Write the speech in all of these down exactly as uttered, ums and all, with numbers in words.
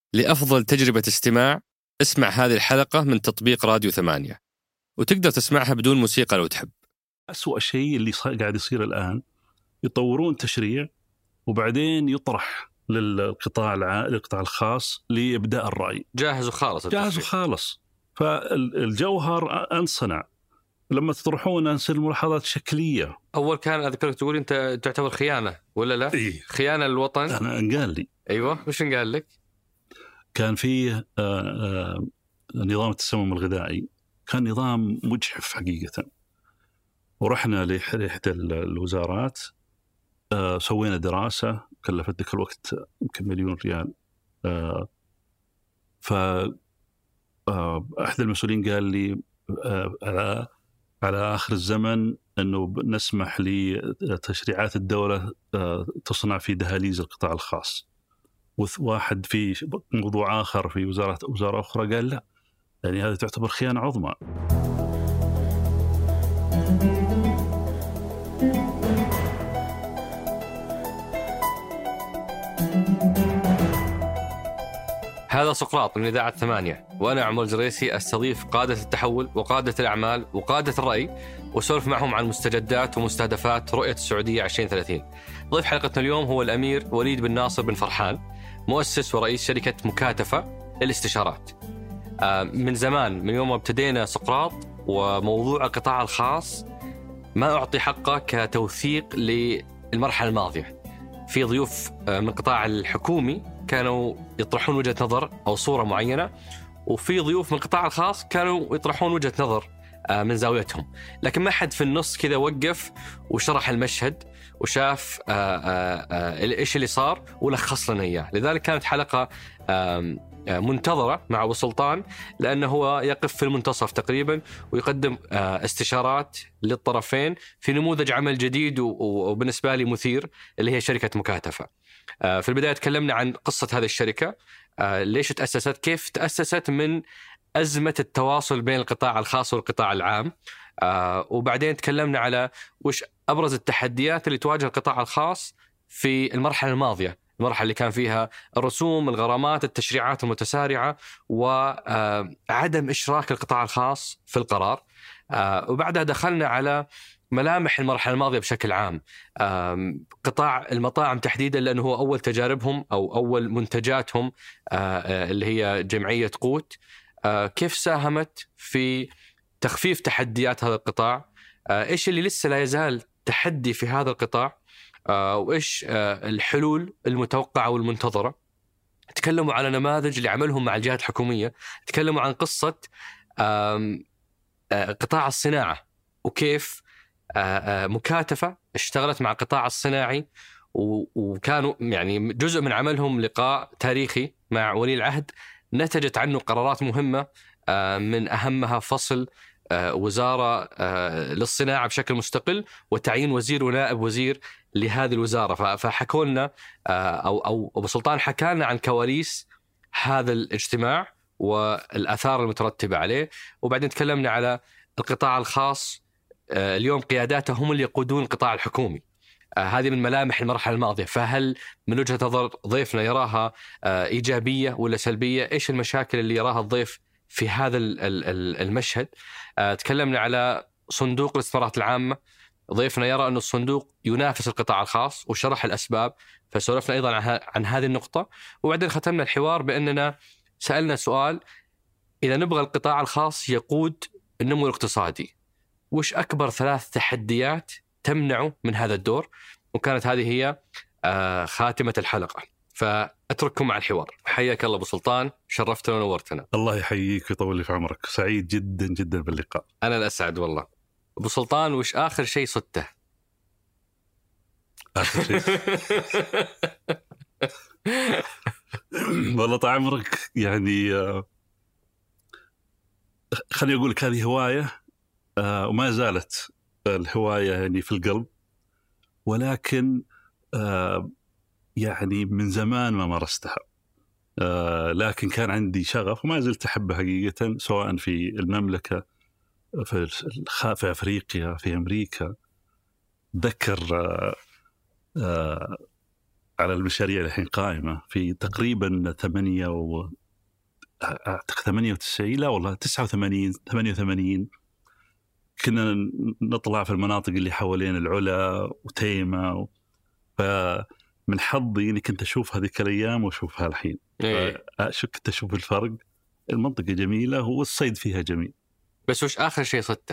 لأفضل تجربة استماع اسمع هذه الحلقة من تطبيق راديو ثمانية، وتقدر تسمعها بدون موسيقى لو تحب. أسوأ شيء اللي قاعد يصير الآن، يطورون تشريع وبعدين يطرح للقطاع الع... للقطاع الخاص لإبداء الرأي. جاهز وخالص. جاهز وخالص. فالجوهر انصنع. لما تطرحون نصير الملاحظات شكلية. أول كان أذكرك تقول أنت تعتبر خيانة ولا لا؟ إيه؟ خيانة للوطن. أنا انقال لي. أيوة، وش انقال لك؟ كان فيه آه آه نظام التسمم الغذائي، كان نظام مجحف حقيقة. ورحنا لإحدى الوزارات، آه سوينا دراسة كلفت ذاك الوقت يمكن مليون ريال. آه ف آه أحد المسؤولين قال لي آه على على آخر الزمن أنه نسمح لتشريعات الدولة آه تصنع في دهاليز القطاع الخاص. وواحد في موضوع آخر في وزارة وزارة أخرى قال لا، يعني هذا تعتبر خيانة عظمى. هذا سقراط من إذاعة ثمانية، وأنا عمر الجريسي أستضيف قادة التحول وقادة الأعمال وقادة الرأي، وسولف معهم عن مستجدات ومستهدفات رؤية السعودية عشرين ثلاثين. ضيف حلقتنا اليوم هو الأمير وليد بن ناصر بن فرحان، مؤسس ورئيس شركة مكاتفة للاستشارات. من زمان، من يوم ما ابتدينا سقراط وموضوع القطاع الخاص، ما أعطي حقه كتوثيق للمرحلة الماضية. في ضيوف من القطاع الحكومي كانوا يطرحون وجهة نظر أو صورة معينة، وفي ضيوف من القطاع الخاص كانوا يطرحون وجهة نظر من زاويتهم، لكن ما حد في النص كذا وقف وشرح المشهد وشاف إيش اللي صار ولخص لنا إياه. لذلك كانت حلقة منتظرة مع أبو سلطان، لأنه هو يقف في المنتصف تقريبا ويقدم استشارات للطرفين في نموذج عمل جديد وبالنسبة لي مثير، اللي هي شركة مكاتفة. في البداية تكلمنا عن قصة هذه الشركة، ليش تأسست، كيف تأسست من أزمة التواصل بين القطاع الخاص والقطاع العام، وبعدين تكلمنا على وش أبرز التحديات اللي تواجه القطاع الخاص في المرحلة الماضية، المرحلة اللي كان فيها الرسوم، الغرامات، التشريعات المتسارعة، وعدم إشراك القطاع الخاص في القرار. وبعدها دخلنا على ملامح المرحلة الماضية بشكل عام، قطاع المطاعم تحديدا، لأنه هو أول تجاربهم أو أول منتجاتهم اللي هي جمعية قوت. كيف ساهمت في تخفيف تحديات هذا القطاع؟ إيش اللي لسه لا يزال تحدي في هذا القطاع؟ وإيش الحلول المتوقعة والمنتظرة؟ تكلموا على نماذج اللي عملهم مع الجهات الحكومية، تكلموا عن قصة قطاع الصناعة وكيف مكاتفة اشتغلت مع القطاع الصناعي، وكانوا يعني جزء من عملهم لقاء تاريخي مع ولي العهد نتجت عنه قرارات مهمة، من أهمها فصل وزارة للصناعة بشكل مستقل وتعيين وزير ونائب وزير لهذه الوزارة. فحكوا لنا أو أو أبو سلطان حكى لنا عن كواليس هذا الاجتماع والآثار المترتبة عليه. وبعدين تكلمنا على القطاع الخاص، اليوم قياداته هم اللي يقودون القطاع الحكومي. هذه من ملامح المرحلة الماضية. فهل من وجهة نظر ضيفنا يراها إيجابية ولا سلبية؟ إيش المشاكل اللي يراها الضيف في هذا المشهد؟ تكلمنا على صندوق الاستثمارات العامة، ضيفنا يرى أن الصندوق ينافس القطاع الخاص وشرح الأسباب، فسولفنا أيضا عن هذه النقطة. وبعدين ختمنا الحوار بأننا سألنا سؤال: إذا نبغى القطاع الخاص يقود النمو الاقتصادي، وش أكبر ثلاث تحديات تمنعه من هذا الدور؟ وكانت هذه هي خاتمة الحلقة. فأترككم مع الحوار. حياك الله أبو سلطان، شرفتنا ونورتنا. الله يحييك ويطول لي في عمرك، سعيد جدا جدا باللقاء. أنا الأسعد والله. أبو سلطان، وش آخر شيء صدته؟ آخر شيء والله طال عمرك، يعني خليني أقول لك هذه هواية، وما زالت الهواية يعني في القلب، ولكن يعني من زمان ما مارستها، لكن كان عندي شغف وما زلت أحبها حقيقة، سواء في المملكة، في في أفريقيا، في أمريكا. ذكر على المشاريع الحين قائمة في تقريبا ثمانية و أعتقد ثمانية وتسعين لا والله تسعة وثمانين ثمانية وثمانين كنا نطلع في المناطق اللي حوالين العلا وتيمة، فمن حظي إني كنت أشوف هذيك الأيام وأشوفها الحين. إيه. كنت أشوف الفرق. المنطقة جميلة والصيد فيها جميل. بس وش آخر شيء صدته؟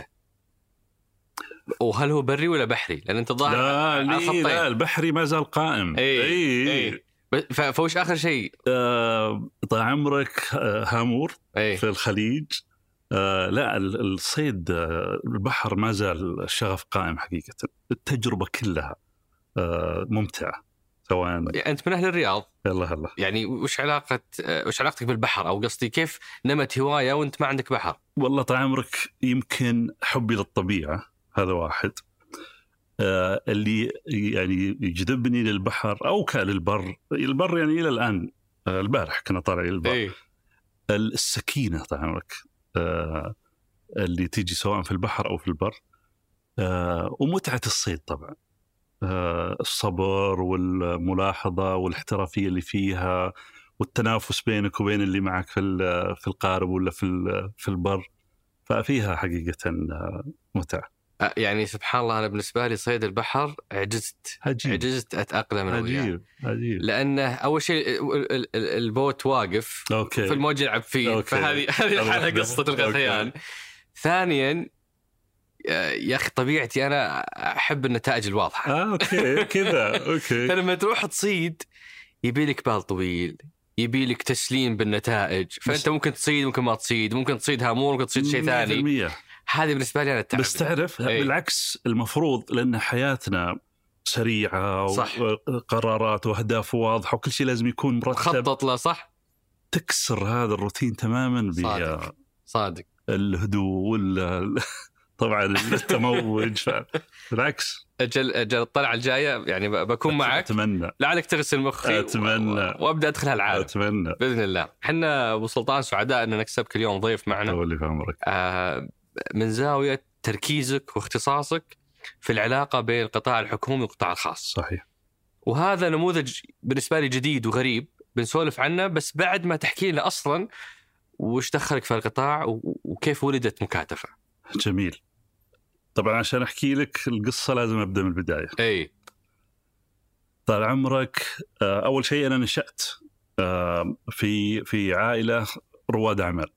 وهل هو بري ولا بحري؟ لأن أنت ظاهر لا لي لا البحري ما زال قائم. أي أي, أي. فوش آخر شيء؟ آه طال عمرك آه هامور أي. في الخليج. آه لا الصيد آه البحر ما زال الشغف قائم حقيقة. التجربة كلها آه ممتعة سواء. يعني أنت من أهل الرياض. يلا هلا. يعني وش علاقة وش علاقتك بالبحر، أو قصدي كيف نمت هواية وأنت ما عندك بحر؟ والله طال عمرك يمكن حبي للطبيعة هذا واحد. آه اللي يعني يجذبني للبحر أو كالبر البر يعني إلى الآن. آه البارح كنا طالعين البر. إيه؟ السكينة طال عمرك آه اللي تيجي سواء في البحر أو في البر. آه ومتعة الصيد طبعا. آه الصبر والملاحظة والاحترافية اللي فيها والتنافس بينك وبين اللي معك في في القارب ولا في في البر، ففيها حقيقة متعة. يعني سبحان الله أنا بالنسبة لي صيد البحر عجزت عجيب. عجزت أتأقلم أنا وياه. عجيب عجيب. لأنه أول شيء البوت واقف أوكي. في الموج يلعب فيه، فهذه هذه الحالة قصة الغثيان. ثانيا يا أخي طبيعتي أنا أحب النتائج الواضحة. آه أوكي كذا أوكي. فلما تروح تصيد يبي لك بال طويل، يبي لك تسليم بالنتائج، فأنت ممكن تصيد ممكن ما تصيد، ممكن تصيد هامور ممكن تصيد شيء ثاني. هذه بالنسبة لي أنا التعب. بس تعرف أي. بالعكس المفروض لأن حياتنا سريعة وقرارات وأهداف واضحة وكل شيء لازم يكون مرتب خطط له صح. تكسر هذا الروتين تماما. صادق صادق. الهدوء وال طبعا التموج. بالعكس أجل أجل الطلعة الجاية يعني بكون معك. أتمنى. لعلك تغسل مخي. أتمنى. وأبدأ أدخل هالعالم. أتمنى بإذن الله. حنا أبو سلطان سعداء أن نكسب كل يوم ضيف معنا. أولي في عمرك. آه من زاوية تركيزك واختصاصك في العلاقة بين القطاع الحكومي والقطاع الخاص. صحيح. وهذا نموذج بالنسبة لي جديد وغريب بنسولف عنه، بس بعد ما تحكي لنا أصلا وش دخلك في القطاع وكيف ولدت مكاتفة. جميل. طبعا عشان أحكي لك القصة لازم أبدأ من البداية. أي. طال عمرك أول شيء أنا نشأت في في عائلة رواد أعمال.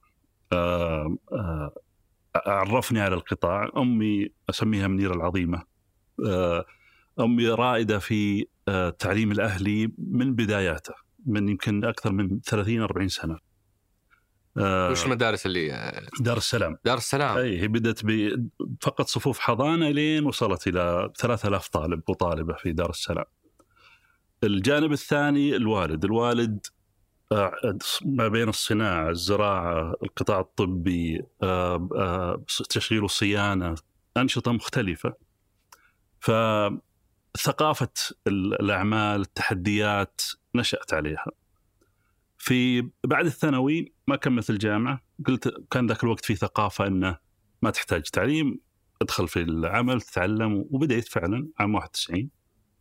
عرفني على القطاع أمي أسميها منيرة العظيمة. أمي رائدة في التعليم الأهلي من بداياته، من يمكن أكثر من ثلاثين أربعين سنة. وش المدارس اللي دار السلام؟ دار السلام. أي هي بدأت فقط صفوف حضانة لين وصلت إلى ثلاثة آلاف طالب وطالبة في دار السلام. الجانب الثاني الوالد الوالد ما بين الصناعة، الزراعة، القطاع الطبي، تشغيل وصيانة، أنشطة مختلفة. فثقافة الأعمال التحديات نشأت عليها. في بعد الثانوي ما كملت الجامعة، قلت كان ذاك الوقت في ثقافة أنه ما تحتاج تعليم، ادخل في العمل تتعلم. وبدأت فعلا عام واحد وتسعين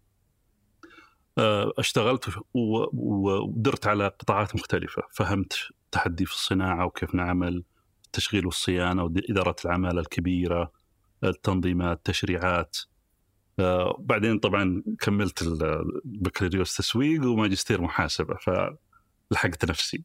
اشتغلت ودرت على قطاعات مختلفة. فهمت تحدي في الصناعة وكيف نعمل، التشغيل والصيانة وإدارة العمالة الكبيرة، التنظيمات، التشريعات. بعدين طبعا كملت البكالوريوس تسويق وماجستير محاسبة، فلحقت نفسي.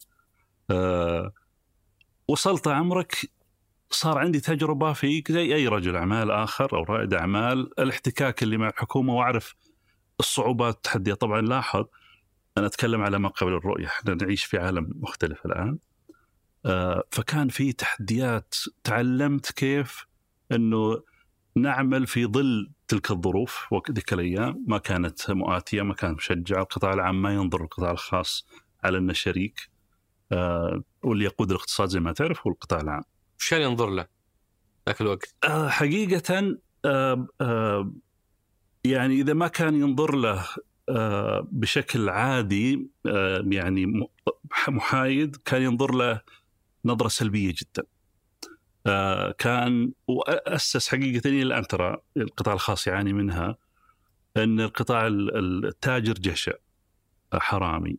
وصلت عمرك صار عندي تجربة في زي أي رجل أعمال آخر أو رائد أعمال، الاحتكاك اللي مع الحكومة وأعرف الصعوبات التحديات. طبعا لاحظ أنا أتكلم على ما قبل الرؤية، احنا نعيش في عالم مختلف الآن. آه فكان في تحديات، تعلمت كيف أنه نعمل في ظل تلك الظروف. وذيك الأيام ما كانت مؤاتية، ما كانت مشجعة. القطاع العام ما ينظر القطاع الخاص على أنه شريك، آه واللي يقود الاقتصاد زي ما تعرف هو القطاع العام. وش اللي ينظر له ذاك الوقت؟ آه حقيقة آه آه يعني إذا ما كان ينظر له آه بشكل عادي آه يعني محايد، كان ينظر له نظرة سلبية جدا. آه كان وأسس حقيقة إلى الآن ترى القطاع الخاص يعاني منها، أن القطاع التاجر جشع. حرامي،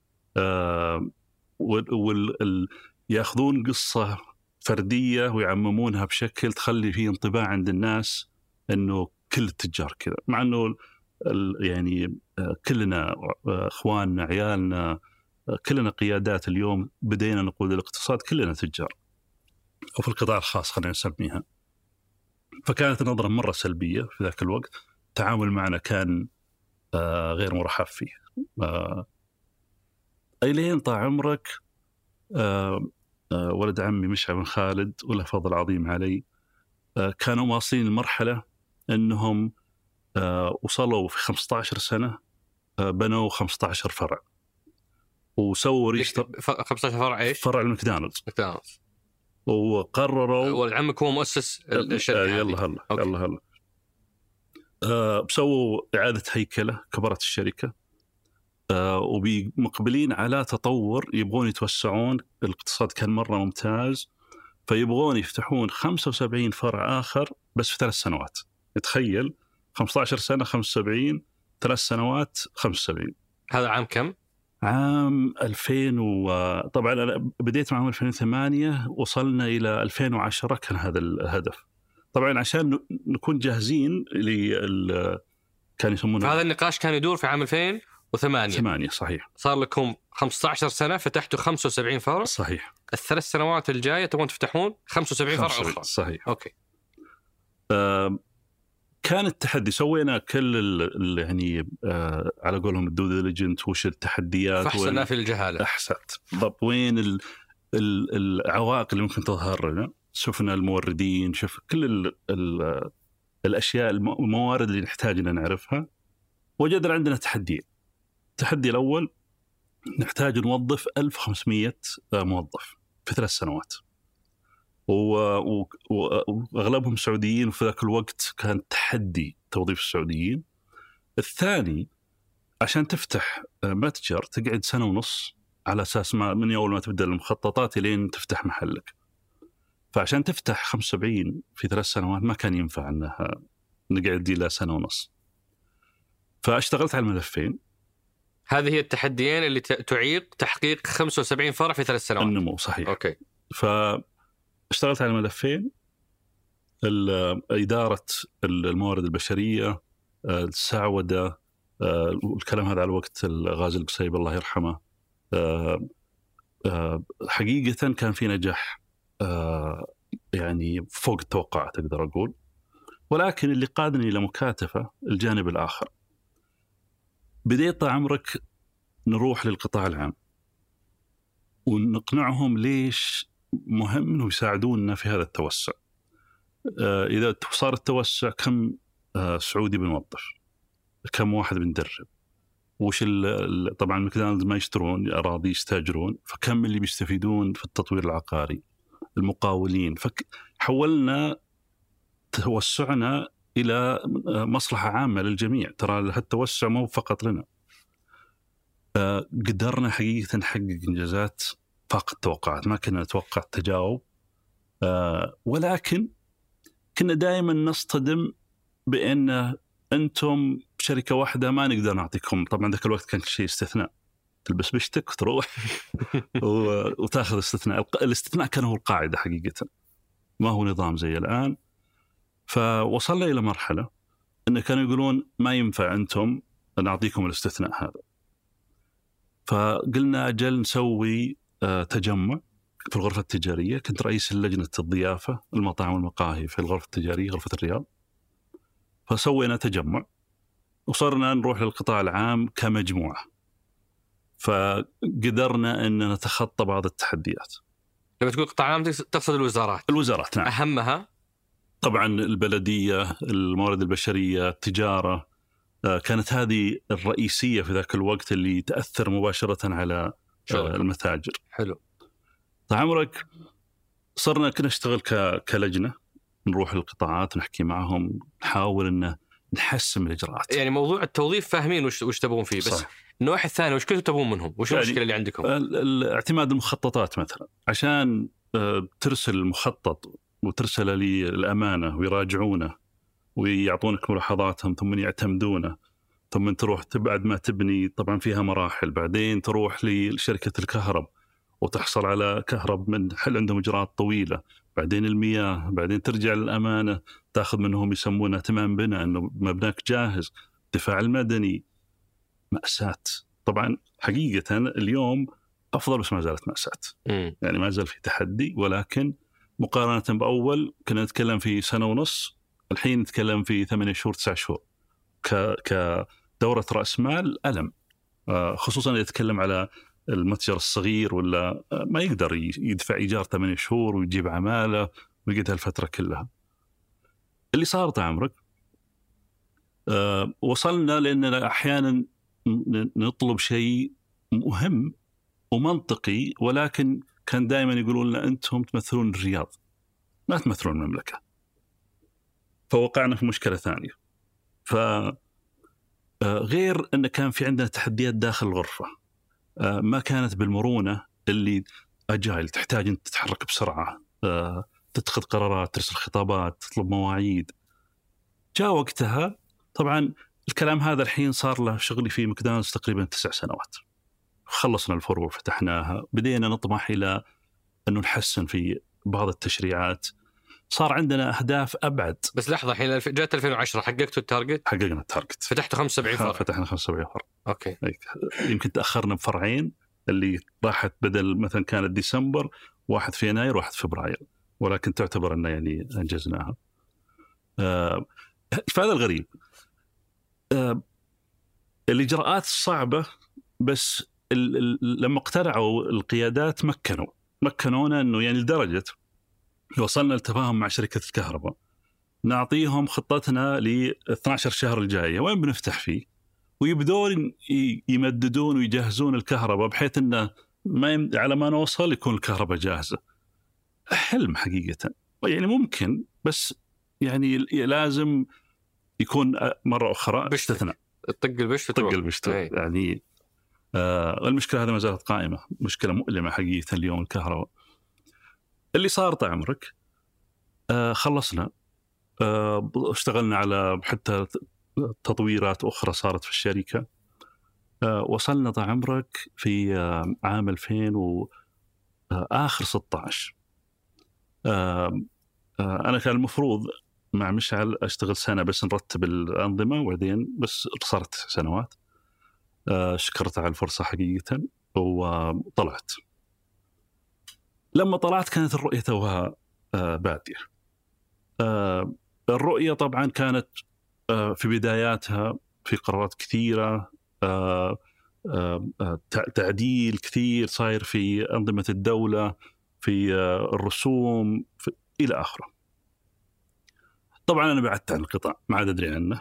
ويأخذون قصة فردية ويعممونها بشكل تخلي فيه انطباع عند الناس أنه كل التجار كذا، مع أنه يعني كلنا أخواننا عيالنا كلنا قيادات اليوم بدينا نقود الاقتصاد كلنا تجار، أو في القطاع الخاص خلينا نسميها. فكانت النظرة مرة سلبية في ذاك الوقت، التعامل معنا كان غير مرحب فيه. أيلين طال عمرك ولد عمي مشعل بن خالد وله فضل عظيم علي، كانوا واصلين المرحلة أنهم وصلوا في خمسة عشر سنة بنوا خمسة عشر فرع، وسووا ريستر. خمسة عشر فرع إيش؟ فرع الماكدونالدز. ماكدونالدز. وقرروا. ولد عمك هو مؤسس الشركة. يلا هلا يلا هلا. أه سووا إعادة هيكلة، كبرت الشركة، أه وبمقبلين على تطور، يبغون يتوسعون، الاقتصاد كان مرة ممتاز، فيبغون يفتحون خمسة وسبعين فرع آخر بس في ثلاث سنوات. تخيل خمسة عشر سنة خمسة وسبعين، ثلاث سنوات خمسة وسبعين. هذا عام كم؟ عام ألفين، وطبعا أنا بديت معهم ألفين وثمانية، وصلنا إلى ألفين وعشرة كان هذا الهدف. طبعا عشان نكون جاهزين لل كان يسمونه. هذا النقاش كان يدور في عام ألفين وثمانية. ثمانية صحيح. صار لكم خمسة عشر سنة، فتحتوا خمسة وسبعين فرع. صحيح. الثلاث سنوات الجاية تبون تفتحون خمسة وسبعين فرع أخرى. صحيح. أوكي. آه كان التحدي، سوينا كل ال يعني آه على قولهم الدو ديليجنت، وش التحديات، فحصنا في الجهالة. أحسنت بالضبط، وين ال ال العوائق اللي ممكن تظهر لنا. شفنا الموردين، شوف كل ال ال الأشياء الموارد اللي نحتاج أن نعرفها. وجدنا عندنا تحديين. التحدي الأول، نحتاج نوظف ألف وخمسمية موظف في ثلاث سنوات، وأغلبهم سعوديين، وفي ذاك الوقت كان تحدي توظيف السعوديين. الثاني، عشان تفتح متجر تقعد سنة ونص على أساس ما من أول ما تبدأ المخططات لين تفتح محلك. فعشان تفتح خمسة وسبعين في ثلاث سنوات ما كان ينفع أنها نقعد إلى سنة ونص. فاشتغلت على الملفين. هذه هي التحديين اللي تعيق تحقيق خمسة وسبعين فرع في ثلاث سنوات. النمو صحيح. أوكي. فاشتغلت على الملفين، إدارة الموارد البشرية، السعودة، الكلام هذا على وقت الغازي القصيب الله يرحمه. حقيقة كان في نجاح يعني فوق التوقعات أقدر أقول. ولكن اللي قادني إلى مكاتفة الجانب الآخر. بديت عمرك نروح للقطاع العام ونقنعهم ليش مهم إنه يساعدوننا في هذا التوسع. إذا صار التوسع، كم سعودي بنوظف، كم واحد بندرب، وش طبعا ماكدونالدز ما يشترون أراضي، يستاجرون، فكم اللي بيستفيدون في التطوير العقاري، المقاولين. فحولنا توسعنا إلى مصلحة عامة للجميع. ترى هالتوسع مو فقط لنا. قدرنا حقيقة نحقق إنجازات فاق التوقعات، ما كنا نتوقع التجاوب. ولكن كنا دائما نصطدم بأن أنتم شركة واحدة ما نقدر نعطيكم. طبعا ذاك الوقت كان شيء استثناء، تلبس بشتك وتروح وتاخذ استثناء. الاستثناء كان هو القاعدة حقيقة، ما هو نظام زي الآن. فوصلنا إلى مرحلة أن كانوا يقولون ما ينفع أنتم نعطيكم الاستثناء هذا. فقلنا أجل نسوي تجمع في الغرفة التجارية. كنت رئيس لجنة الضيافة المطاعم والمقاهي في الغرفة التجارية، غرفة الرياض. فسوينا تجمع وصرنا نروح للقطاع العام كمجموعة، فقدرنا أن نتخطى بعض التحديات. لما تقول قطاع عام تقصد الوزارات؟ الوزارات نعم. أهمها طبعا البلدية، الموارد البشرية، التجارة، كانت هذه الرئيسية في ذاك الوقت اللي تأثر مباشرة على المتاجر. حلو. طبعا عمرك صرنا كنا نشتغل كلجنة، نروح للقطاعات ونحكي معهم، نحاول أن نحسن الإجراءات. يعني موضوع التوظيف فاهمين وش وش تبون فيه، بس صح. النوع الثاني وش كنتوا تبون منهم؟ وش يعني المشكلة اللي عندكم؟ اعتماد المخططات مثلا، عشان ترسل المخطط وترسل لي الأمانة ويراجعونه ويعطونك ملاحظاتهم ثم يعتمدونه، ثم تروح بعد ما تبني طبعا فيها مراحل، بعدين تروح لشركة الكهرب وتحصل على كهرب من حل عندهم إجراءات طويلة، بعدين المياه، بعدين ترجع للأمانة تأخذ منهم يسمونه تمام بناء أنه مبناك جاهز، الدفاع المدني، مأساة. طبعا حقيقة اليوم أفضل بس ما زالت مأساة، يعني ما زال في تحدي، ولكن مقارنة بأول كنا نتكلم في سنة ونص، الحين نتكلم في ثمانية شهور تسعة شهور كدورة رأس مال ألم، خصوصا يتكلم على المتجر الصغير ولا ما يقدر يدفع إيجار ثمانية شهور ويجيب عمالة ويقعد هالفترة كلها. اللي صار طال عمرك أه وصلنا لأننا أحيانا نطلب شيء مهم ومنطقي، ولكن كان دائما يقولون لنا أنتم تمثلون الرياض ما تمثلون المملكة، فوقعنا في مشكلة ثانية. فغير أن كان في عندنا تحديات داخل الغرفة ما كانت بالمرونة اللي أجايل، تحتاج أن تتحرك بسرعة، تتخذ قرارات، ترسل خطابات، تطلب مواعيد. جاء وقتها طبعا الكلام هذا الحين صار له شغلي في ماكدونالدز تقريبا تسع سنوات، خلصنا الفروع وفتحناها، بدينا نطمح إلى أنه نحسن في بعض التشريعات، صار عندنا أهداف أبعد. بس لحظة، الحين جاءت ألفين وعشرة حققتوا التارجت؟ حققنا التارجت، فتحتوا خمسة وسبعين فرع. فتحنا خمسة وسبعين فرع. أوكي. يمكن تأخرنا بفرعين، اللي راحت بدل مثلا كانت ديسمبر، واحد في يناير واحد في فبراير، ولكن تعتبر أننا يعني أنجزناها. آه فهذا الغريب. آه الإجراءات الصعبة، بس ال ال لما اقتنعوا القيادات مكنوا مكنونا أنه يعني لدرجة وصلنا لتفاهم مع شركة الكهرباء، نعطيهم خطتنا ل اثنا عشر شهر الجاية وين بنفتح فيه، ويبدون يمددون ويجهزون الكهرباء بحيث أنه ما يم... على ما نوصل يكون الكهرباء جاهزة. حلم حقيقة، يعني ممكن، بس يعني لازم يكون مرة أخرى باستثناء. طق البشت طق البشت يعني آه المشكلة هذه ما زالت قائمة، مشكلة مؤلمة حقيقة اليوم الكهرباء. اللي صار طال عمرك آه خلصنا، آه اشتغلنا على حتى تطويرات أخرى صارت في الشركة. آه وصلنا طال عمرك في آه عام ألفين وآخر ستة عشر. آه آه أنا كان المفروض مع مشعل أشتغل سنة بس نرتب الأنظمة، وبعدين بس صارت سنوات. آه شكرت على الفرصة حقيقة وطلعت. لما طلعت كانت الرؤية توها آه بادية. آه الرؤية طبعا كانت آه في بداياتها في قرارات كثيرة، آه آه تعديل كثير صاير في أنظمة الدولة، في آه الرسوم، في إلى آخره. طبعا أنا بعدت عن القطاع، ما عاد أدري عنه.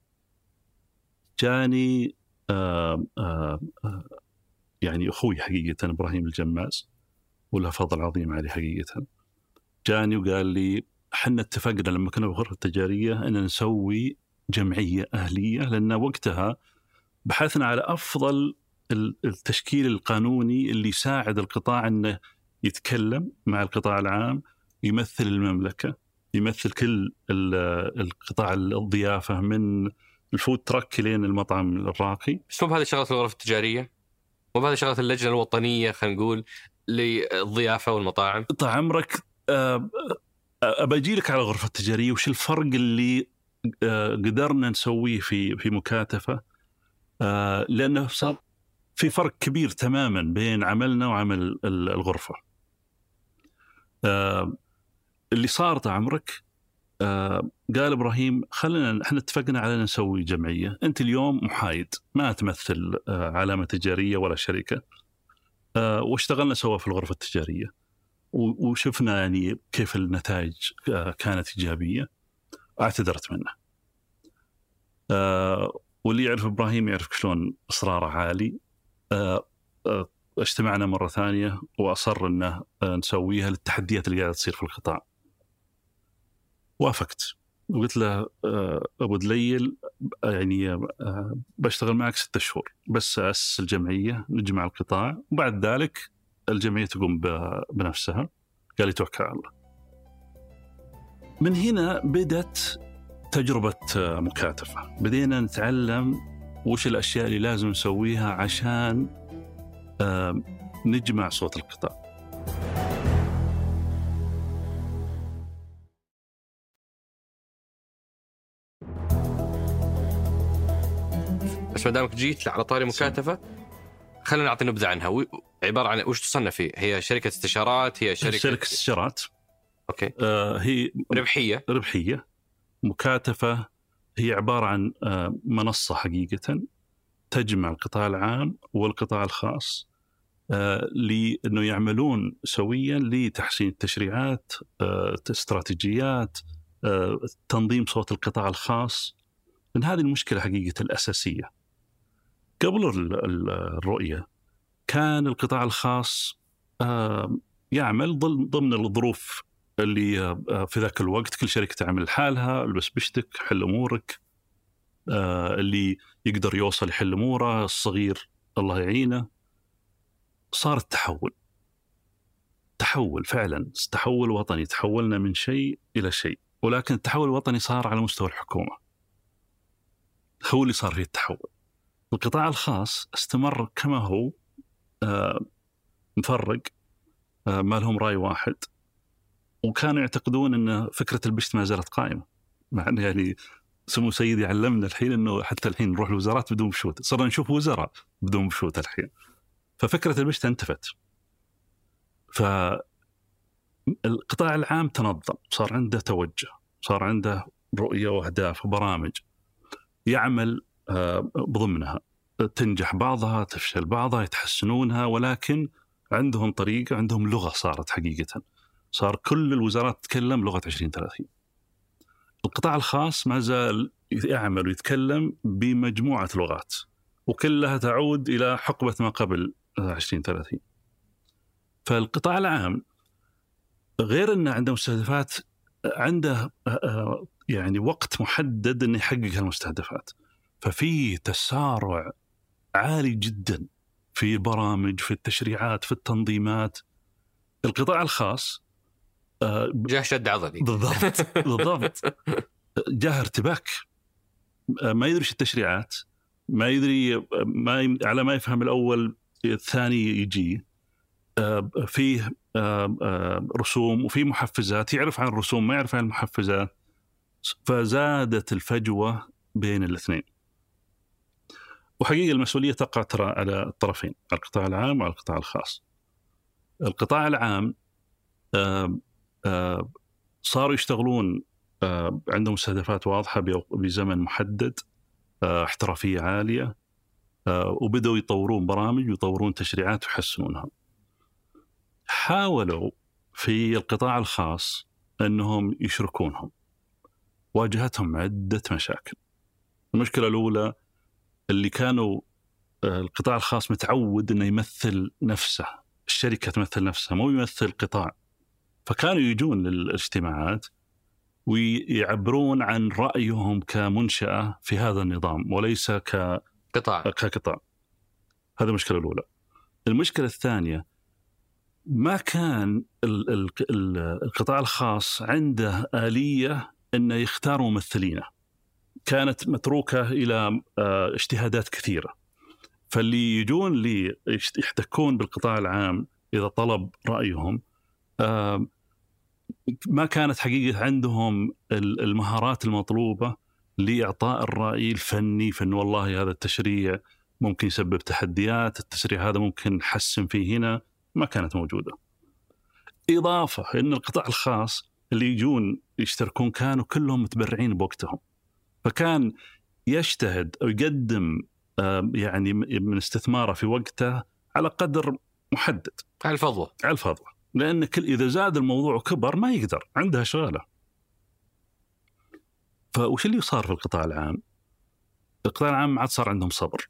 جاني آه آه آه يعني أخوي حقيقة إبراهيم الجماز، وله فضل عظيم عليه حقيقة. جاني وقال لي حنا اتفقنا لما كنا بالغرفة التجارية أن نسوي جمعية أهلية، لأن وقتها بحثنا على أفضل التشكيل القانوني اللي يساعد القطاع أنه يتكلم مع القطاع العام، يمثل المملكة، يمثل كل القطاع الضيافة من الفود تراك لين المطعم الراقي. بس مو بهذه شغلة الغرفة التجارية، مو بهذه شغلة اللجنة الوطنية خلينا نقول للضيافة والمطاعم. طال عمرك أبجي لك على الغرفة التجارية وش الفرق اللي قدرنا نسويه في في مكاتفة، لأنه صار في فرق كبير تماما بين عملنا وعمل الغرفة. اللي صار طال عمرك قال إبراهيم خلينا احنا اتفقنا على نسوي جمعية، أنت اليوم محايد ما تمثل علامة تجارية ولا شركة، واشتغلنا سوا في الغرفة التجارية وشفنا يعني كيف النتائج كانت إيجابية. اعتذرت منه. أه واللي يعرف إبراهيم يعرف شلون إصراره عالي. أه أه اجتمعنا مرة ثانية وأصر أنه نسويها للتحديات اللي قاعدة تصير في القطاع. وافقت وقلت له أه أبو دليل يعني أه بشتغل معك ستة شهور بس أسس الجمعية، نجمع القطاع، وبعد ذلك الجمعية تقوم بنفسها. قال لي توكل على الله. من هنا بدت تجربة مكاتفة، بدينا نتعلم وش الأشياء اللي لازم نسويها عشان آه نجمع صوت القطاع. بس ما دامك جيت على طاري مكاتفة، خلينا نعطي نبذة عنها. عبارة عن وش تصنف فيه؟ هي شركة استشارات؟ هي شركة شركة استشارات. أوكي. آه هي ربحية. ربحية. مكاتفة هي عبارة عن آه منصة حقيقة تجمع القطاع العام والقطاع الخاص آه لأنه يعملون سويا لتحسين التشريعات، آه استراتيجيات، آه تنظيم صوت القطاع الخاص. لأن هذه المشكلة حقيقة الأساسية. قبل الرؤية كان القطاع الخاص آه يعمل ضمن الظروف اللي آه في ذاك الوقت كل شركة تعمل لحالها، البس بشتك، حل أمورك. آه اللي يقدر يوصل يحل أموره، الصغير الله يعينه. صار التحول، تحول فعلا، تحول وطني، تحولنا من شيء إلى شيء. ولكن التحول الوطني صار على مستوى الحكومة، هو اللي صار فيه التحول. القطاع الخاص استمر كما هو آه مفرق، آه ما لهم رأي واحد، وكانوا يعتقدون أن فكرة البشت ما زالت قائمة. مع أن يعني سمو سيدي علمنا الحين أنه حتى الحين نروح الوزارات بدون بشوت، صرنا نشوف وزراء بدون بشوت الحين. ففكرة البشت انتفت. فالقطاع العام تنظم، صار عنده توجه، صار عنده رؤية وأهداف وبرامج يعمل آه بضمنها. تنجح بعضها، تفشل بعضها، يتحسنونها، ولكن عندهم طريقة، عندهم لغة صارت حقيقة. صار كل الوزارات تتكلم لغة عشرين ثلاثين. القطاع الخاص ما زال يعمل ويتكلم بمجموعة لغات، وكلها تعود إلى حقبة ما قبل عشرين ثلاثين. فالقطاع العام غير أنه عنده مستهدفات، عنده يعني وقت محدد أن يحقق هالمستهدفات. ففي تسارع عالي جدا في البرامج، في التشريعات، في التنظيمات. القطاع الخاص جاه شد عضلي. بالضبط بالضبط. جاه ارتباك، ما يدري التشريعات، ما يدري، ما ي... على ما يفهم الأول الثاني يجي فيه رسوم وفي محفزات، يعرف عن الرسوم ما يعرف عن المحفزات. فزادت الفجوة بين الاثنين. وحقيقة المسؤولية تقع ترى على الطرفين، على القطاع العام وعلى القطاع الخاص. القطاع العام آآ آآ صاروا يشتغلون عندهم مستهدفات واضحة بزمن محدد، احترافية عالية، وبدأوا يطورون برامج ويطورون تشريعات ويحسنونها. حاولوا في القطاع الخاص أنهم يشركونهم، واجهتهم عدة مشاكل. المشكلة الأولى اللي كانوا القطاع الخاص متعود أنه يمثل نفسه، الشركة تمثل نفسها مو يمثل قطاع. فكانوا يجون للاجتماعات ويعبرون عن رأيهم كمنشأة في هذا النظام وليس كقطاع كقطاع. هذا المشكلة الأولى. المشكلة الثانية، ما كان القطاع الخاص عنده آلية أنه يختار ممثلينه، كانت متروكة إلى اجتهادات كثيرة. فاللي يجون لي يحتكون بالقطاع العام إذا طلب رأيهم ما كانت حقيقة عندهم المهارات المطلوبة لإعطاء الرأي الفني، فإن والله هذا التشريع ممكن يسبب تحديات، التشريع هذا ممكن نحسن فيه هنا، ما كانت موجودة. إضافة إن القطاع الخاص اللي يجون يشتركون كانوا كلهم متبرعين بوقتهم، فكان يجتهد أو يقدم يعني من استثماره في وقته على قدر محدد، على الفضوى على الفضوى، لأن كل إذا زاد الموضوع وكبر ما يقدر، عندها شغلة. فوش اللي صار في القطاع العام؟ القطاع العام ما عاد صار عندهم صبر،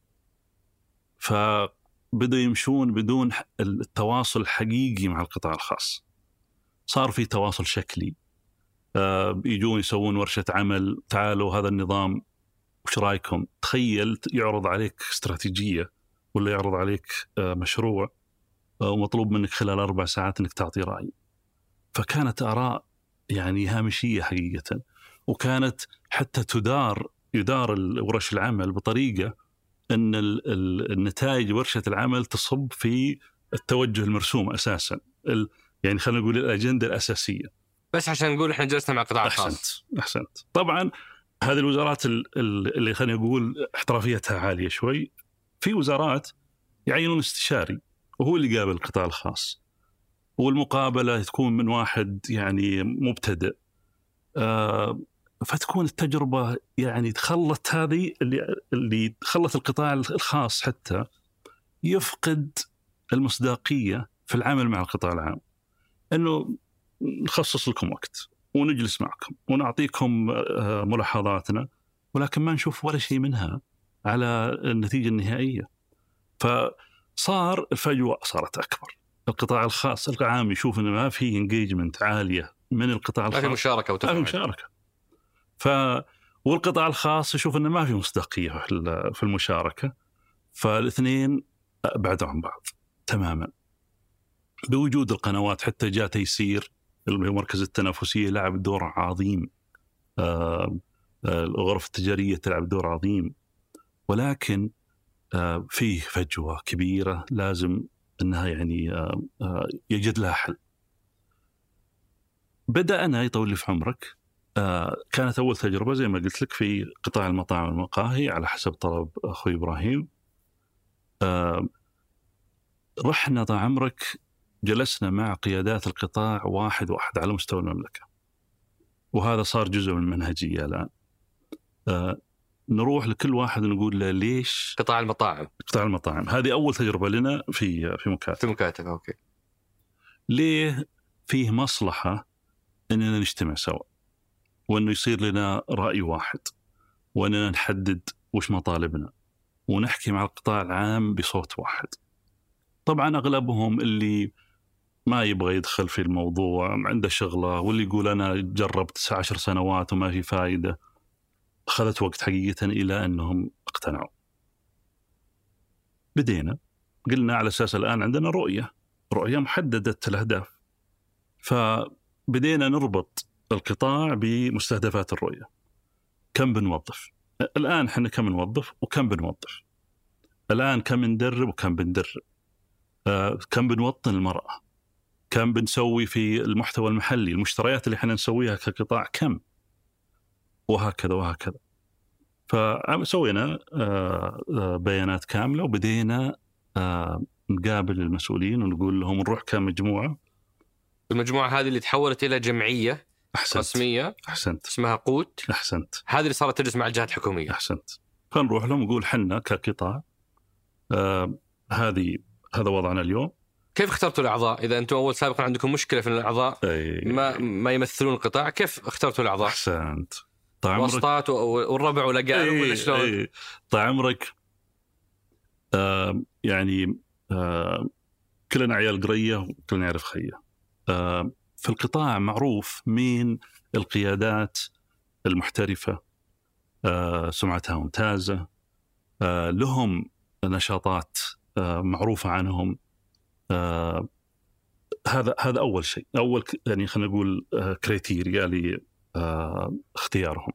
فبدأوا يمشون بدون التواصل الحقيقي مع القطاع الخاص. صار في تواصل شكلي، يجون يسوون ورشة عمل، تعالوا هذا النظام وش رأيكم؟ تخيل يعرض عليك استراتيجية ولا يعرض عليك مشروع ومطلوب منك خلال أربع ساعات أنك تعطي رأي. فكانت آراء يعني هامشية حقيقة، وكانت حتى تدار يدار ورش العمل بطريقة أن النتائج ورشة العمل تصب في التوجه المرسوم أساسا، يعني خلينا نقول الأجندة الأساسية. بس عشان نقول إحنا جلسنا مع قطاع أحسنت خاص. أحسنت. طبعا هذه الوزارات اللي خلينا نقول احترافيتها عالية شوي، في وزارات يعينون استشاري وهو اللي قابل القطاع الخاص، والمقابلة تكون من واحد يعني مبتدئ، آه فتكون التجربة يعني تخلت هذه اللي اللي خلت القطاع الخاص حتى يفقد المصداقية في العمل مع القطاع العام. إنه نخصص لكم وقت ونجلس معكم ونعطيكم آه ملاحظاتنا، ولكن ما نشوف ولا شيء منها على النتيجة النهائية. فصار الفجوة صارت أكبر. القطاع الخاص العام يشوف إنه ما في انجيجمنت عالية من القطاع الخاص، ما في مشاركة وتفاعل. ما في مشاركة. ف والقطاع الخاص يشوف إنه ما في مصداقية في المشاركة، فالاثنين بعدوا عن بعض تماما. بوجود القنوات حتى جاء تيسير المركز التنافسية لعب دور عظيم، آه الغرف التجارية تلعب دور عظيم، ولكن آه فيه فجوة كبيرة لازم أنها يعني آه آه يجد لها حل. بدأنا يطول لي في عمرك، آه كانت أول تجربة زي ما قلت لك في قطاع المطاعم والمقاهي على حسب طلب أخوي إبراهيم. آه رحنا طال عمرك جلسنا مع قيادات القطاع واحد واحد على مستوى المملكة، وهذا صار جزء من المنهجية الآن. آه نروح لكل واحد ونقول له ليش قطاع المطاعم قطاع المطاعم هذه أول تجربة لنا في في مكاتب في مكاتب أوكي. ليه فيه مصلحة أننا نجتمع سوا، وأنه يصير لنا رأي واحد، وأننا نحدد وش مطالبنا، ونحكي مع القطاع العام بصوت واحد. طبعا أغلبهم اللي ما يبغى يدخل في الموضوع عنده شغلة، واللي يقول أنا جربت تسع عشر سنوات وما في فائدة. أخذت وقت حقيقة إلى أنهم اقتنعوا. بدينا قلنا على أساس الآن عندنا رؤية رؤية محددة الأهداف، فبدينا نربط القطاع بمستهدفات الرؤية. كم بنوظف الآن، إحنا كم نوظف وكم بنوظف الآن، كم ندرب وكم بندرب، آه، كم بنوطن المرأة، كم بنسوي في المحتوى المحلي، المشتريات اللي احنا نسويها كقطاع كم، وهكذا وهكذا. فسوينا بيانات كاملة وبدينا نقابل المسؤولين ونقول لهم نروح كمجموعة. المجموعة هذه اللي تحولت إلى جمعية أحسنت. رسمية أحسنت. اسمها قوت. أحسنت. هذه اللي صارت تجلس مع الجهات الحكومية. أحسنت. فنروح لهم نقول حنا كقطاع آه هذه هذا وضعنا اليوم. كيف اخترتوا الأعضاء؟ إذا أنتم أول سابقا عندكم مشكلة في الأعضاء أي... ما ما يمثلون القطاع، كيف اخترتوا الأعضاء؟ أحسنت. طيب وسطات والربع والأقارب ولا شلون؟ طال عمرك آه يعني آه كلنا عيال قرية وكلنا نعرف خية. آه في القطاع معروف مين القيادات المحترفة، آه سمعتها ممتازة، آه لهم نشاطات آه معروفة عنهم. آه هذا هذا أول شيء، أول يعني خلينا نقول آه كريتيريا لي آه اختيارهم.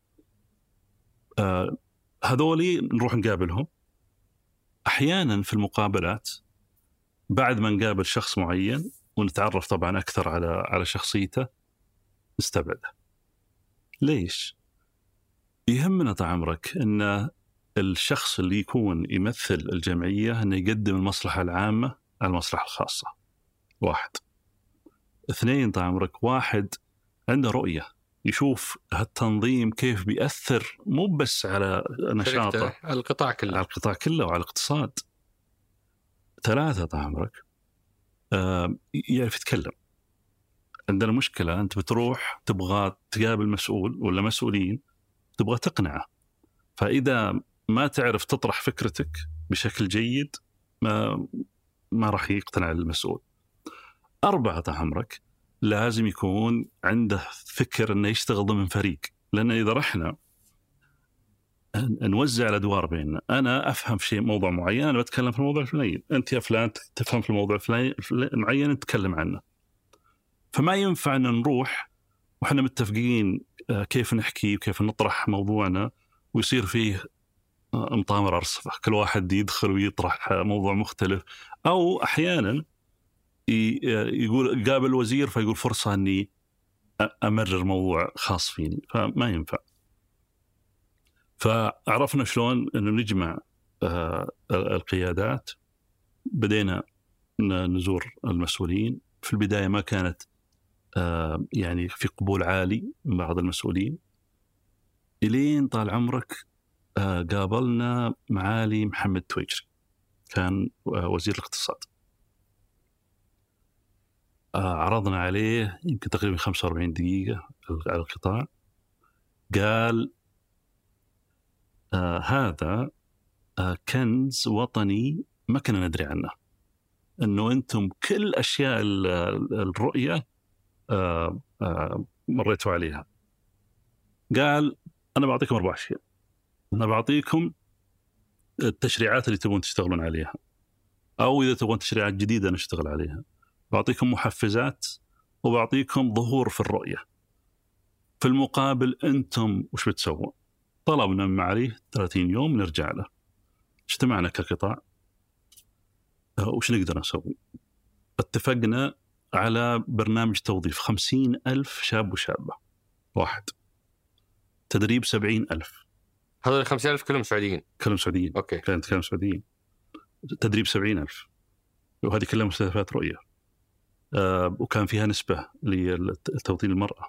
آه هذولي نروح نقابلهم. أحيانا في المقابلات بعد ما نقابل شخص معين ونتعرف طبعا أكثر على على شخصيته نستبعده. ليش؟ يهمنا طال عمرك أن الشخص اللي يكون يمثل الجمعية أنه يقدم المصلحة العامة على المصلحة الخاصة. واحد. اثنين طال عمرك واحد عنده رؤية، يشوف هالتنظيم كيف بيأثر مو بس على نشاطه، على القطاع كله، على القطاع كله وعلى الاقتصاد. ثلاثة طال عمرك آه يعرف يتكلم. عندنا مشكلة، أنت بتروح تبغى تقابل مسؤول ولا مسؤولين تبغى تقنعه، فإذا ما تعرف تطرح فكرتك بشكل جيد ما ما راح يقتنع المسؤول. أربعة طال عمرك لازم يكون عنده فكر أنه يشتغل ضمن فريق، لأن إذا رحنا نوزع الأدوار بيننا، أنا أفهم في شيء موضوع معين أنا بتكلم في الموضوع الفلاني، أنت يا فلان تفهم في الموضوع الفلاني معين نتكلم عنه. فما ينفع أن نروح وإحنا متفقين كيف نحكي وكيف نطرح موضوعنا ويصير فيه مطامر أرصفة، كل واحد يدخل ويطرح موضوع مختلف، أو أحيانا يقول قابل وزير فيقول فرصة أني أمرر موضوع خاص فيني، فما ينفع. فعرفنا شلون أنه نجمع القيادات، بدينا نزور المسؤولين. في البداية ما كانت يعني في قبول عالي من بعض المسؤولين، إلين طال عمرك قابلنا معالي محمد تويجري، كان وزير الاقتصاد. عرضنا عليه يمكن تقريبا خمسة وأربعين دقيقة على القطاع. قال آه هذا آه كنز وطني ما كنا ندري عنه، أنه أنتم كل أشياء الرؤية آه آه مريتوا عليها. قال أنا بعطيكم أربع أشياء، أنا بعطيكم التشريعات اللي تبون تشتغلون عليها، أو إذا تبون تشريعات جديدة نشتغل عليها، بعطيكم محفزات، وبعطيكم ظهور في الرؤية. في المقابل أنتم وش بتسوون؟ طلبنا من معاليه ثلاثين يوم نرجع له. اجتمعنا كقطاع، وش نقدر نسوي؟ اتفقنا على برنامج توظيف خمسين ألف شاب وشابة واحد، تدريب سبعين ألف. هذول الخمسين ألف كلهم سعوديين؟ كلهم سعوديين. أوكي. كانت كلهم سعوديين. تدريب سبعين ألف، وهذه كلها مستهدفات رؤية. آه وكان فيها نسبة للتوطين المرأة.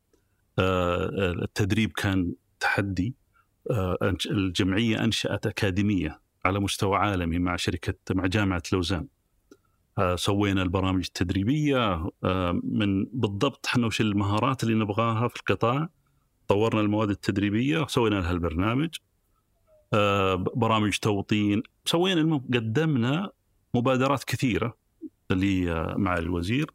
آه التدريب كان تحدي. آه الجمعية أنشأت أكاديمية على مستوى عالمي مع شركة مع جامعة لوزان. آه سوينا البرامج التدريبية آه من بالضبط حنا وش المهارات اللي نبغاها في القطاع، طورنا المواد التدريبية وسوينا لها البرنامج. آه برامج توطين سوينا الم... قدمنا مبادرات كثيرة اللي مع الوزير،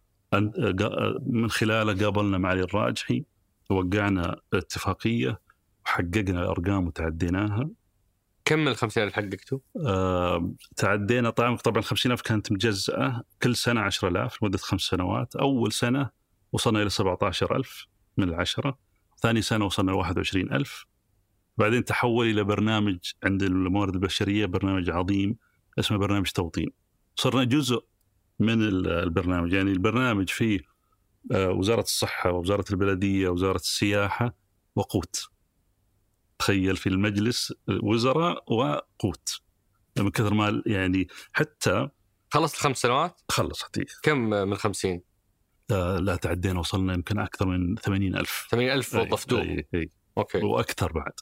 من خلاله قابلنا معالي الراجحي، وقعنا اتفاقية وحققنا الأرقام وتعديناها. كم من الخمسين ألف حققتوا؟ آه، تعدينا طبعا طبعا الخمسين ألف كانت مجزأة كل سنة عشرة آلاف لمدة خمس سنوات. أول سنة وصلنا إلى سبعة عشر ألف من العشرة، ثاني سنة وصلنا إلى واحد وعشرين ألف، بعدين تحول إلى برنامج عند الموارد البشرية، برنامج عظيم اسمه برنامج توطين، صرنا جزء من البرنامج. يعني البرنامج فيه وزارة الصحة ووزارة البلدية ووزارة السياحة وقوت. تخيل في المجلس وزراء وقوت من كثر ما يعني. حتى خلصت الخمس سنوات؟ خلصت. كم من الخمسين؟ لا, لا تعدينا، وصلنا يمكن أكثر من ثمانين ألف. ثمانين ألف وظفتوه؟ أي أي. أوكي. وأكثر بعد.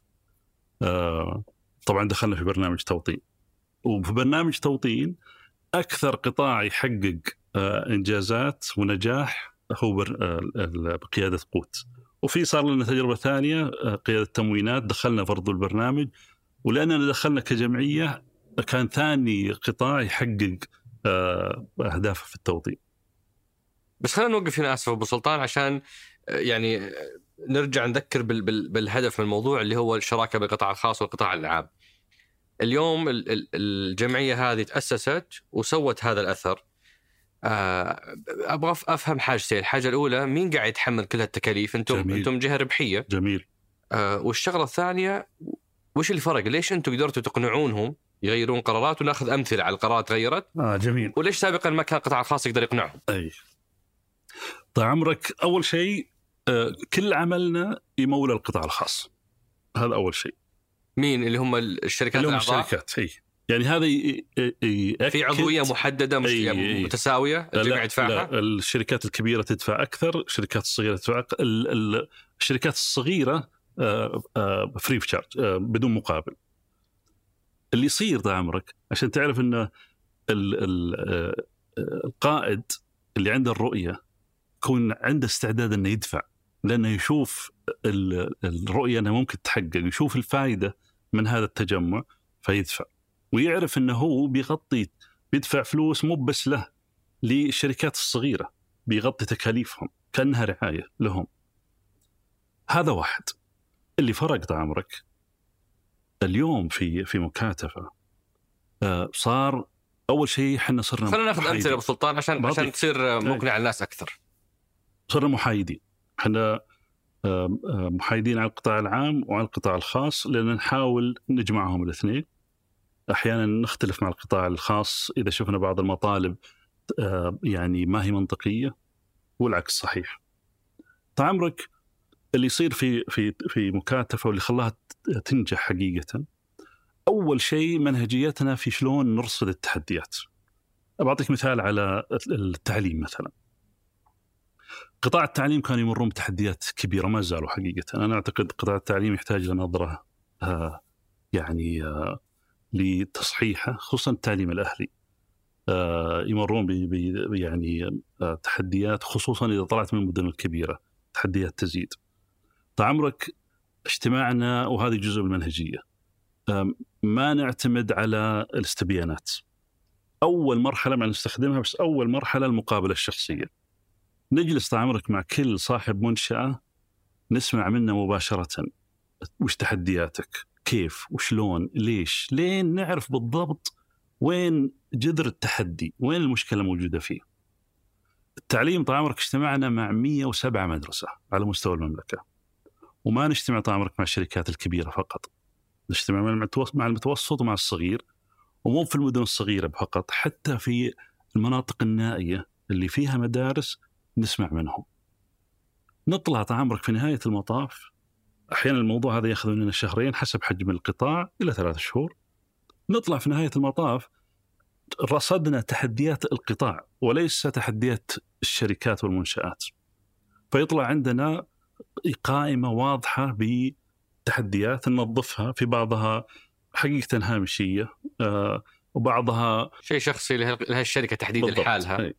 آه طبعا دخلنا في برنامج توطين، وفي برنامج توطين أكثر قطاع يحقق آه إنجازات ونجاح هو بقيادة قوت. وفي صار لنا تجربة ثانية آه قيادة تموينات، دخلنا برضو البرنامج، ولأننا دخلنا كجمعية كان ثاني قطاع يحقق آه أهدافه في التوطين. بس خلينا نوقف هنا آسف أبو سلطان، عشان يعني نرجع نذكر بال بال بالهدف من الموضوع اللي هو الشراكة بالقطاع الخاص والقطاع العام. اليوم الجمعية هذه تأسست وسوت هذا الأثر. أبغى أفهم حاجتين. الحاجة الأولى، مين قاعد يتحمل كل هالتكاليف؟ أنتم جميل. أنتم جهة ربحية. جميل. والشغلة الثانية، وش الفرق؟ ليش أنتم قدرتوا تقنعونهم يغيرون قرارات؟ ونأخذ أمثلة على القرارات تغيرت. آه جميل. وليش سابقا ما كان القطاع الخاص يقدر يقنعهم؟ أي طيب عمرك، أول شيء كل عملنا يمول القطاع الخاص، هذا أول شيء. مين اللي هم الشركات اللي هم الأعضاء؟ الشركات. هي يعني هذا يأكد في عضوية محددة مش أي أي متساوية الجميع يدفعها؟ لا، الشركات الكبيرة تدفع أكثر، الشركات الصغيرة تدفع أكثر. الشركات الصغيرة فري اوف تشارج، بدون مقابل. اللي يصير ده عمرك عشان تعرف أن القائد اللي عنده الرؤية يكون عنده استعداد أنه يدفع، لأنه يشوف الرؤية أنها ممكن تحقق، يشوف الفائدة من هذا التجمع فيدفع، ويعرف أنه هو بيغطي بيدفع فلوس مو بس له، للشركات الصغيرة بيغطي تكاليفهم كأنها رعاية لهم. هذا واحد. اللي فرق طال عمرك اليوم في في مكاتفة صار أول شيء حنا صرنا خلينا ناخذ أمثلة أبو سلطان عشان عشان تصير مقنع الناس أكثر. صرنا محايدين. حنا محايدين على القطاع العام وعلى القطاع الخاص، لأن نحاول نجمعهم الاثنين. أحيانا نختلف مع القطاع الخاص إذا شفنا بعض المطالب يعني ما هي منطقية، والعكس صحيح. عمرك اللي يصير في في في مكاتفة واللي خلاها تنجح حقيقة، أول شيء منهجيتنا في شلون نرصد التحديات. أعطيك مثال على التعليم مثلا. قطاع التعليم كانوا يمرون بتحديات كبيرة ما زالوا حقيقة. أنا أعتقد قطاع التعليم يحتاج لنظرة آه يعني آه لتصحيحه، خصوصا التعليم الأهلي. آه يمرون ب يعني آه تحديات، خصوصا إذا طلعت من المدن الكبيرة تحديات تزيد. عمرك اجتماعنا وهذه جزء من المنهجية، آه ما نعتمد على الاستبيانات. أول مرحلة ما نستخدمها، بس أول مرحلة المقابلة الشخصية. نجلس طال عمرك مع كل صاحب منشأة، نسمع منه مباشرة وش تحدياتك، كيف وشلون ليش، لين نعرف بالضبط وين جذر التحدي، وين المشكلة موجودة فيه. التعليم طال عمرك اجتمعنا مع مئة وسبعة مدرسة على مستوى المملكة، وما نجتمع طال عمرك مع الشركات الكبيرة فقط، نجتمع مع المتوسط ومع الصغير، ومو في المدن الصغيرة فقط، حتى في المناطق النائية اللي فيها مدارس نسمع منهم. نطلع طال عمرك في نهاية المطاف، أحيانا الموضوع هذا يأخذ مننا شهرين حسب حجم القطاع إلى ثلاث شهور. نطلع في نهاية المطاف رصدنا تحديات القطاع وليس تحديات الشركات والمنشآت، فيطلع عندنا قائمة واضحة بتحديات ننظفها، في بعضها حقيقة هامشية آه وبعضها شيء شخصي لها الشركة تحديد لحالها.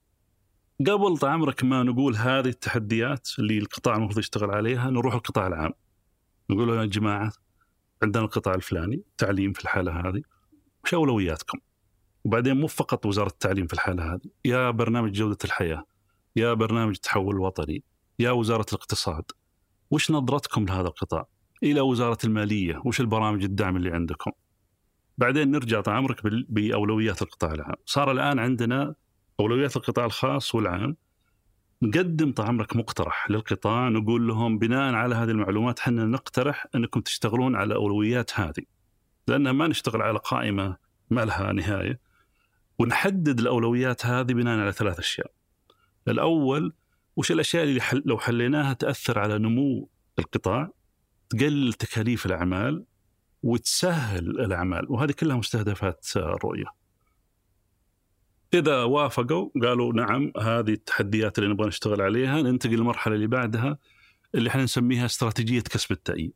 قبل طال عمرك ما نقول هذه التحديات اللي القطاع المفروض يشتغل عليها، نروح القطاع العام نقول لهم يا جماعة عندنا القطاع الفلاني تعليم في الحالة هذه، وش أولوياتكم؟ وبعدين مو فقط وزارة التعليم في الحالة هذه، يا برنامج جودة الحياة، يا برنامج التحول الوطني، يا وزارة الاقتصاد، وش نظرتكم لهذا القطاع؟ إلى وزارة المالية، وش البرامج الدعم اللي عندكم؟ بعدين نرجع طال عمرك بأولويات القطاع العام. صار الآن عندنا أولويات القطاع الخاص والعام. نقدم طال عمرك مقترح للقطاع، نقول لهم بناء على هذه المعلومات حنا نقترح أنكم تشتغلون على أولويات هذه، لأننا ما نشتغل على قائمة ما لها نهاية. ونحدد الأولويات هذه بناء على ثلاث أشياء. الأول، وش الأشياء اللي حل لو حليناها تأثر على نمو القطاع، تقلل تكاليف الأعمال وتسهل الأعمال، وهذه كلها مستهدفات الرؤية. إذا وافقوا قالوا نعم هذه التحديات اللي نبغى نشتغل عليها، ننتقل للمرحلة اللي بعدها اللي احنا نسميها استراتيجية كسب التأييد.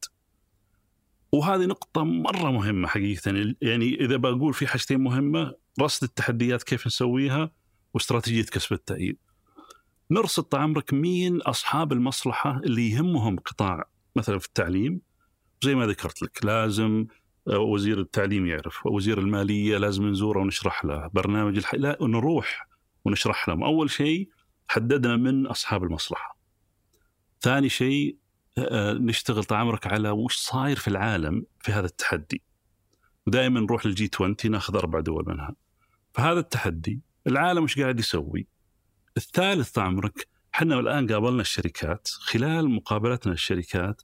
وهذه نقطة مرة مهمة حقيقة. يعني إذا بقول في حاجتين مهمة، رصد التحديات كيف نسويها، واستراتيجية كسب التأييد. نرصد طال عمرك مين أصحاب المصلحة اللي يهمهم قطاع مثلا في التعليم. زي ما ذكرت لك، لازم وزير التعليم يعرف، وزير المالية لازم نزوره ونشرح له برنامج الح... لا نروح ونشرح لهم. أول شيء حددنا من أصحاب المصلحة. ثاني شيء نشتغل طال عمرك على وش صاير في العالم في هذا التحدي. دائما نروح للجي عشرين ناخذ أربع دول منها، فهذا التحدي العالم وش قاعد يسوي. الثالث طال عمرك حنا الآن قابلنا الشركات، خلال مقابلتنا الشركات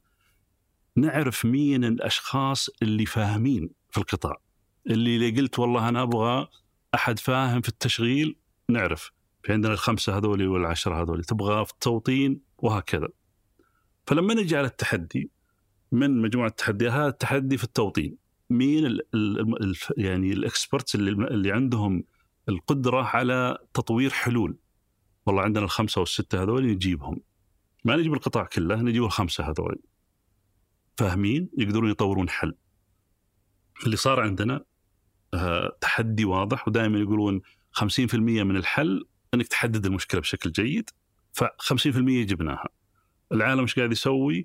نعرف مين الأشخاص اللي فاهمين في القطاع، اللي قلت والله أنا أبغى أحد فاهم في التشغيل، نعرف في عندنا الخمسة هذولي والعشرة هذولي، تبغى في التوطين وهكذا. فلما نجي على التحدي من مجموعة التحديات، هذا التحدي في التوطين، مين ال ال يعني الإكسبرتس اللي, اللي عندهم القدرة على تطوير حلول. والله عندنا الخمسة والستة هذولي نجيبهم، ما نجيب القطاع كله، نجيب الخمسة هذولي فاهمين يقدرون يطورون حل. اللي صار عندنا آه تحدي واضح، ودائما يقولون خمسين بالمئة من الحل أنك تحدد المشكلة بشكل جيد، فخمسين بالمئة جبناها. العالم مش قاعد يسوي،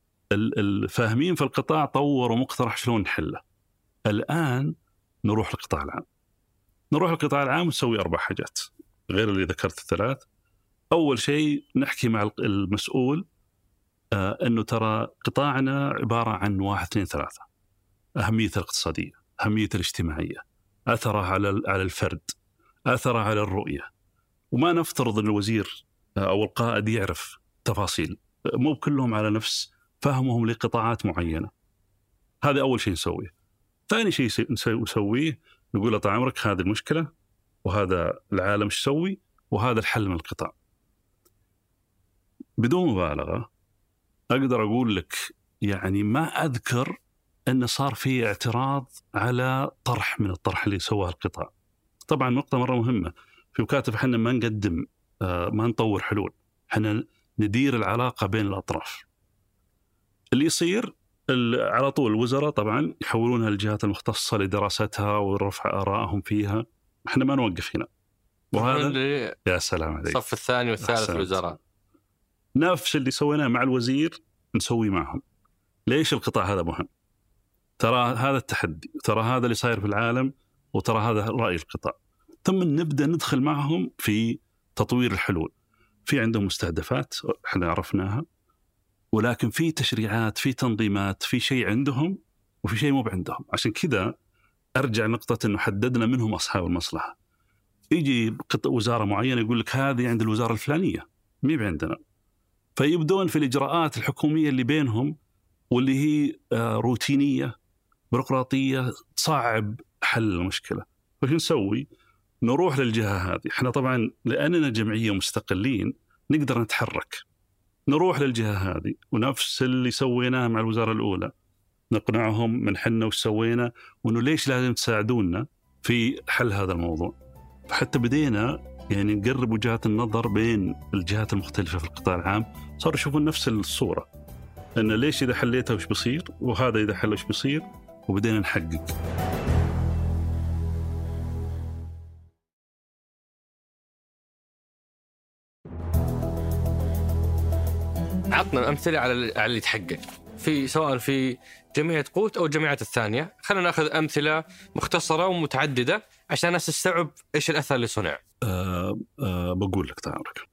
الفاهمين في القطاع طوروا مقترح شلون نحله. الآن نروح للقطاع العام. نروح للقطاع العام ونسوي أربع حاجات غير اللي ذكرت الثلاث. أول شيء نحكي مع المسؤول آه أنه ترى قطاعنا عبارة عن واحد اثنين ثلاثة: أهمية الاقتصادية، أهمية الاجتماعية، أثرها على على الفرد، أثرها على الرؤية. وما نفترض أن الوزير أو القائد يعرف تفاصيل، مو كلهم على نفس فهمهم لقطاعات معينة. هذا أول شيء نسويه. ثاني شيء نسويه نقول له طال عمرك هذه المشكلة وهذا العالم ايش يسوي وهذا الحل من القطاع. بدون مبالغة أقدر أقول لك يعني ما أذكر أن صار في اعتراض على طرح من الطرح اللي سواه القطاع. طبعا نقطة مرة مهمة في وكاتب، احنا ما نقدم ما نطور حلول، احنا ندير العلاقة بين الأطراف. اللي يصير على طول الوزراء طبعا يحولونها للجهات المختصة لدراستها ورفع آرائهم فيها، احنا ما نوقف هنا. وهذا يا سلام عليك الصف الثاني والثالث الوزراء نفس اللي سويناه مع الوزير نسوي معهم. ليش القطاع هذا مهم؟ ترى هذا التحدي، ترى هذا اللي صاير في العالم، وترى هذا رأي القطاع. ثم نبدأ ندخل معهم في تطوير الحلول. في عندهم مستهدفات احنا عرفناها، ولكن في تشريعات، في تنظيمات، في شيء عندهم وفي شيء مو عندهم. عشان كذا أرجع نقطة إنه حددنا منهم أصحاب المصلحة. يجي وزارة معينة يقول لك هذه عند الوزارة الفلانية مي عندنا، فيبدون في الإجراءات الحكومية اللي بينهم واللي هي روتينية بيروقراطية تصعب حل المشكلة. فش نسوي؟ نروح للجهة هذه. احنا طبعا لأننا جمعية مستقلين نقدر نتحرك، نروح للجهة هذه ونفس اللي سويناه مع الوزارة الأولى نقنعهم من حنا وش سوينا وإنه ليش لازم تساعدونا في حل هذا الموضوع. فحتى بدينا يعني نقرب وجهات النظر بين الجهات المختلفة في القطاع العام، صاروا يشوفون نفس الصورة، أن ليش إذا حليتها وش بيصير وهذا إذا حل وش بيصير، وبدينا نحقق. عطنا أمثلة على اللي تحقق في سواء في جمعية قوت أو جمعية الثانية. خلينا نأخذ أمثلة مختصرة ومتعددة عشان الناس تستوعب إيش الأثر اللي صنع. أه أه بقول لك تعرف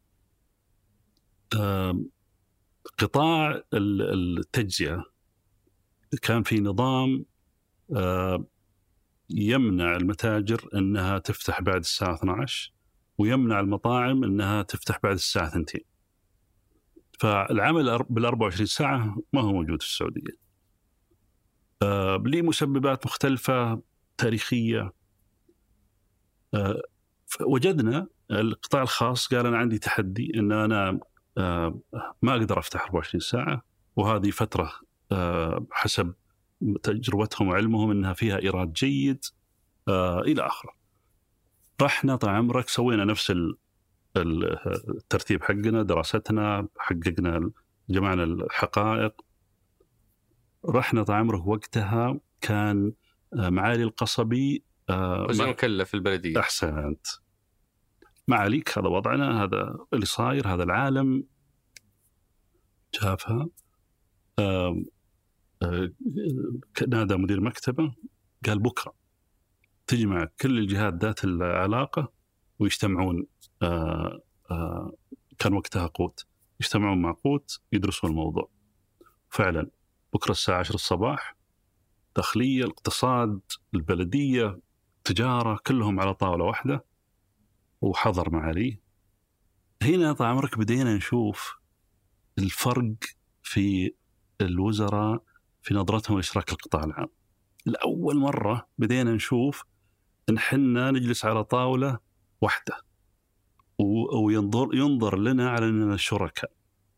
أه قطاع التجزئة كان في نظام أه يمنع المتاجر أنها تفتح بعد الساعة اثنتي عشرة ويمنع المطاعم أنها تفتح بعد الساعة اثنتين. فالعمل بالأربعة وعشرين ساعة ما هو موجود في السعودية أه لمسببات مختلفة تاريخية. أه وجدنا القطاع الخاص قال أنا عندي تحدي أن أنا أه ما أقدر أفتح أربعة وعشرين ساعة، وهذه فترة أه حسب تجربتهم وعلمهم أنها فيها إيراد جيد أه إلى آخره. رحنا طال عمرك سوينا نفس الترتيب حقنا، دراستنا، حققنا، جمعنا الحقائق. رحنا طال عمرك وقتها كان معالي القصبي وزير مكلف البلدية. أحسنت، معاليك هذا وضعنا، هذا اللي صاير، هذا العالم. شافها آه آه نادى مدير مكتبه قال بكرة تجمع كل الجهات ذات العلاقة ويجتمعون. آه آه كان وقتها قوت، يجتمعون مع قوت يدرسون الموضوع. فعلا بكرة الساعة عشرة الصباح داخلية، الاقتصاد، البلدية، التجارة، كلهم على طاولة واحدة وحضر معالي. هنا طال عمرك بدينا نشوف الفرق في الوزراء في نظرتهم لإشراك القطاع العام. لأول مرة بدينا نشوف إن حنا نجلس على طاولة واحدة وينظر ينظر لنا على أننا شركاء،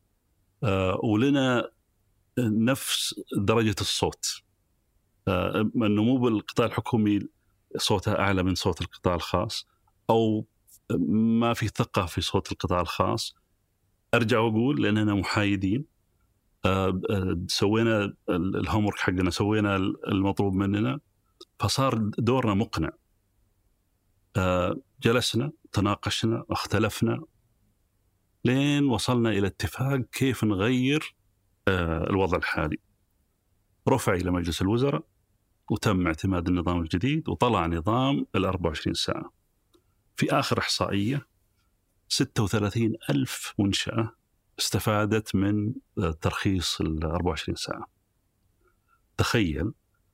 آه ولنا نفس درجة الصوت. آه أنه مو بالقطاع الحكومي صوتها أعلى من صوت القطاع الخاص، أو ما في ثقة في صوت القطاع الخاص. أرجع وأقول لأننا محايدين. آه سوينا الهومورك حقنا، سوينا المطلوب مننا، فصار دورنا مقنع. آه جلسنا، تناقشنا، اختلفنا، لين وصلنا إلى اتفاق كيف نغير آه الوضع الحالي. رفع إلى مجلس الوزراء وتم اعتماد النظام الجديد، وطلع نظام الأربع وعشرين ساعة. في آخر إحصائية ستة وثلاثين ألف منشأة استفادت من ترخيص الأربع وعشرين ساعة. تخيل.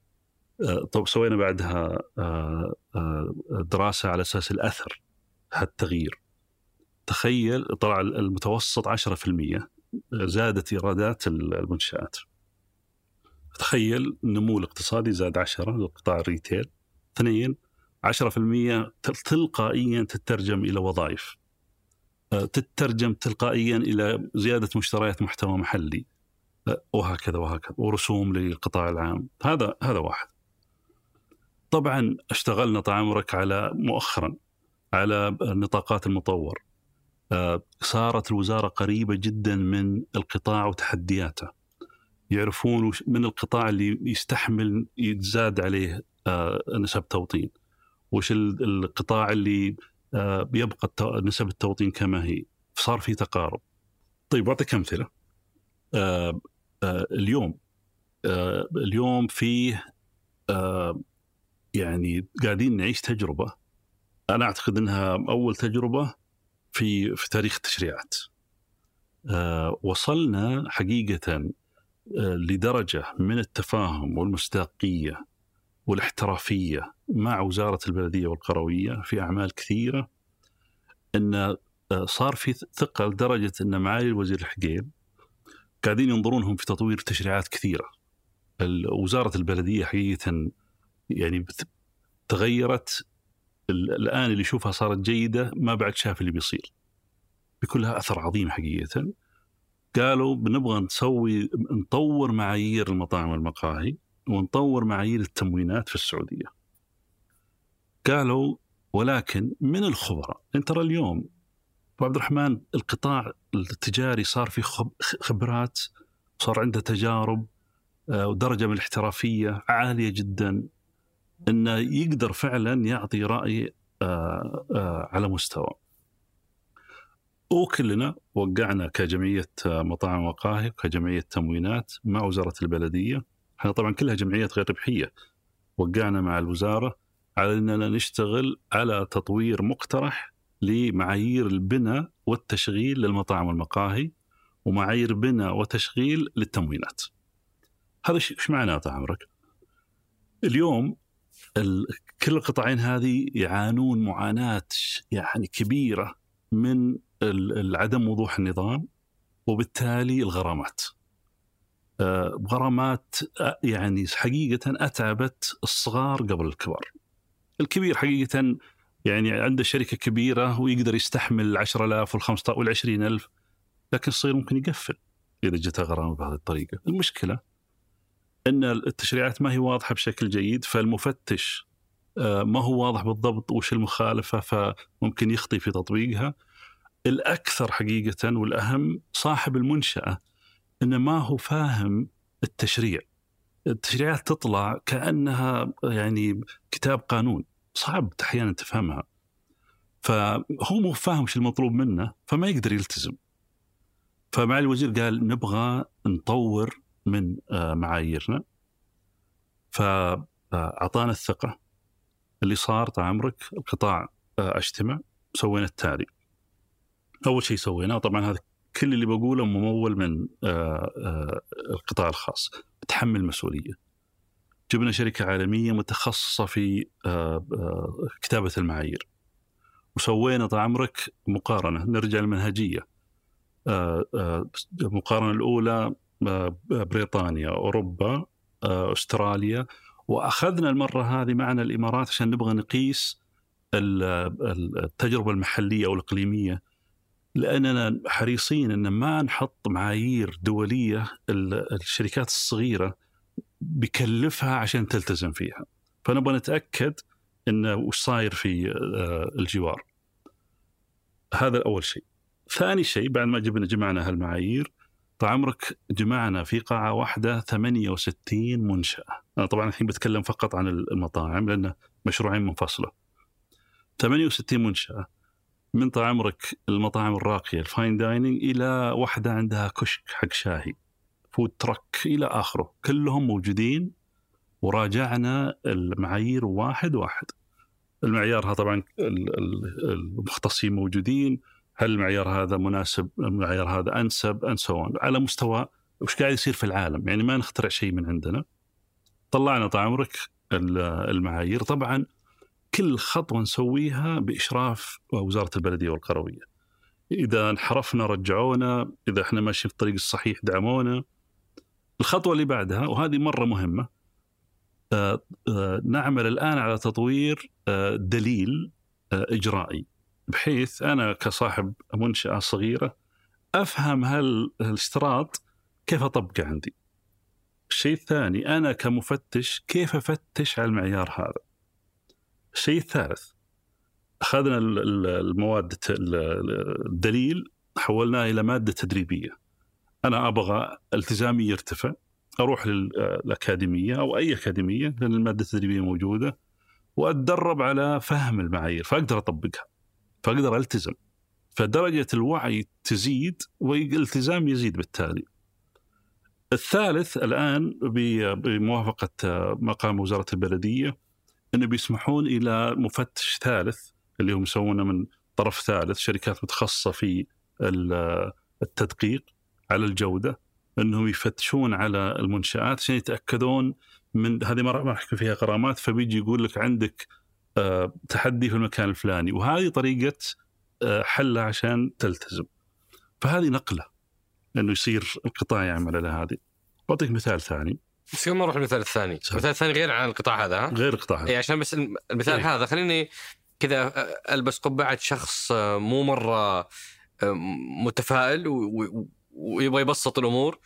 طب سوينا بعدها دراسة على أساس الأثر هالتغيير. تخيل طلع المتوسط عشرة في المية زادت إيرادات المنشآت. تخيل النمو الاقتصادي زاد عشرة للقطاع الريتيل. اثنين، عشرة في المية تلقائيا تترجم إلى وظائف، تترجم تلقائيا إلى زيادة مشتريات محتوى محلي، وهكذا وهكذا، ورسوم للقطاع العام. هذا هذا واحد. طبعا اشتغلنا طال عمرك على مؤخرا على النطاقات المطور. صارت الوزارة قريبة جدا من القطاع وتحدياته، يعرفون من القطاع اللي يستحمل يتزاد عليه نسب توطين، وش القطاع اللي بيبقى نسب التوطين كما هي. صار في تقارب. طيب أعطيك أمثلة. اليوم اليوم فيه يعني قاعدين نعيش تجربة، أنا أعتقد أنها أول تجربة في في تاريخ التشريعات. وصلنا حقيقة لدرجة من التفاهم والمصداقية والاحترافية مع وزارة البلدية والقروية في أعمال كثيرة، أن صار في ثقة لدرجة أن معالي الوزير الحقيب قاعدين ينظرونهم في تطوير تشريعات كثيرة. وزارة البلدية حقيقة يعني تغيرت، الآن اللي يشوفها صارت جيدة ما بعد شاف اللي بيصير، بكلها أثر عظيم حقيقة. قالوا بنبغى نسوي نطور معايير المطاعم والمقاهي ونطور معايير التموينات في السعودية. قالوا ولكن من الخبراء، انت ترى اليوم عبد الرحمن القطاع التجاري صار في خبرات، صار عنده تجارب ودرجة من الاحترافية عالية جدا، انه يقدر فعلا يعطي رأي على مستوى. وكلنا وقعنا كجمعية مطاعم ومقاهي وكجمعية تموينات مع وزارة البلدية، احنا طبعا كلها جمعيات غير ربحية، وقعنا مع الوزارة على أننا نشتغل على تطوير مقترح لمعايير البناء والتشغيل للمطاعم والمقاهي ومعايير بناء وتشغيل للتموينات. هذا ايش معناه طال عمرك؟ اليوم كل القطاعين هذه يعانون معاناة يعني كبيرة من عدم وضوح النظام، وبالتالي الغرامات غرامات يعني حقيقة أتعبت الصغار قبل الكبار. الكبير حقيقة يعني عنده شركة كبيرة ويقدر يستحمل عشرة آلاف والخمسة والعشرين ألف، لكن الصغير ممكن يقفل إذا جت غرامة بهذه الطريقة. المشكلة أن التشريعات ما هي واضحة بشكل جيد، فالمفتش ما هو واضح بالضبط وش المخالفة، فممكن يخطي في تطبيقها. الأكثر حقيقة والأهم صاحب المنشأة إنه ما هو فاهم التشريع. التشريعات تطلع كأنها يعني كتاب قانون، صعب أحيانا تفهمها، فهو مو فاهم وش المطلوب منه فما يقدر يلتزم. فمع الوزير قال نبغى نطور من معاييرنا، فأعطانا الثقة. اللي صار طال عمرك القطاع اجتمع، سوينا التالي. أول شيء سويناه، طبعا هذا كل اللي بقوله ممول من القطاع الخاص، بتحمل مسؤولية. جبنا شركة عالمية متخصصة في كتابة المعايير، وسوينا طال عمرك مقارنة، نرجع للمنهجية. المقارنة الأولى بريطانيا، أوروبا، أستراليا، وأخذنا المرة هذه معنا الإمارات عشان نبغى نقيس التجربة المحلية أو الإقليمية، لأننا حريصين أن ما نحط معايير دولية الشركات الصغيرة بكلفها عشان تلتزم فيها، فنبغى نتأكد أنه وش صاير في الجوار. هذا أول شيء. ثاني شيء، بعد ما جبنا جمعنا هالمعايير، طال عمرك جمعنا في قاعة واحدة ثمانية وستين منشأة. أنا طبعا الحين بتكلم فقط عن المطاعم لأنه مشروعين منفصلة. ثمانية وستين منشأة، من طال عمرك المطاعم الراقية الفاين دايننج إلى واحدة عندها كشك حق شاهي، فود ترك إلى آخره، كلهم موجودين. وراجعنا المعايير واحد واحد. المعيار هذا طبعا المختصين موجودين، هل المعيار هذا مناسب، المعيار هذا أنسب، أنسوان على مستوى وش قاعد يصير في العالم، يعني ما نخترع شيء من عندنا. طلعنا طال عمرك المعايير. طبعا كل خطوة نسويها بإشراف وزارة البلدية والقروية. إذا انحرفنا رجعونا، إذا إحنا ماشيين في الطريق الصحيح دعمونا. الخطوة اللي بعدها وهذه مرة مهمة، آه آه نعمل الآن على تطوير آه دليل آه إجرائي، بحيث أنا كصاحب منشأة صغيرة أفهم هل الاشتراط كيف أطبقه عندي. الشيء الثاني، أنا كمفتش كيف أفتش على المعيار هذا. الشيء الثالث، أخذنا المواد الدليل حولناه إلى مادة تدريبية. أنا أبغى التزامي يرتفع، أروح للأكاديمية أو أي أكاديمية لأن المادة التدريبية موجودة، وأتدرب على فهم المعايير فأقدر أطبقها، فأقدر ألتزم، فدرجة الوعي تزيد والالتزام يزيد بالتالي. الثالث الآن بموافقة مقام وزارة البلدية أنه بيسمحون إلى مفتش ثالث اللي هم يسوونه من طرف ثالث، شركات متخصصة في التدقيق على الجودة، أنهم يفتشون على المنشآت عشان يتأكدون من هذه. مرة ما أحكي فيها غرامات، فبيجي يقول لك عندك تحدي في المكان الفلاني، وهذه طريقة حلها عشان تلتزم. فهذه نقلة أنه يصير القطاع يعمل على هذه. أعطيك مثال ثاني، بس يوم نروح للمثال الثاني. المثال الثاني غير عن القطاع هذا، ها؟ غير القطاع هذا. إيه عشان بس المثال إيه؟ هذا خليني كذا ألبس قبعة شخص مو مرة متفائل ويبغى يبسط الأمور.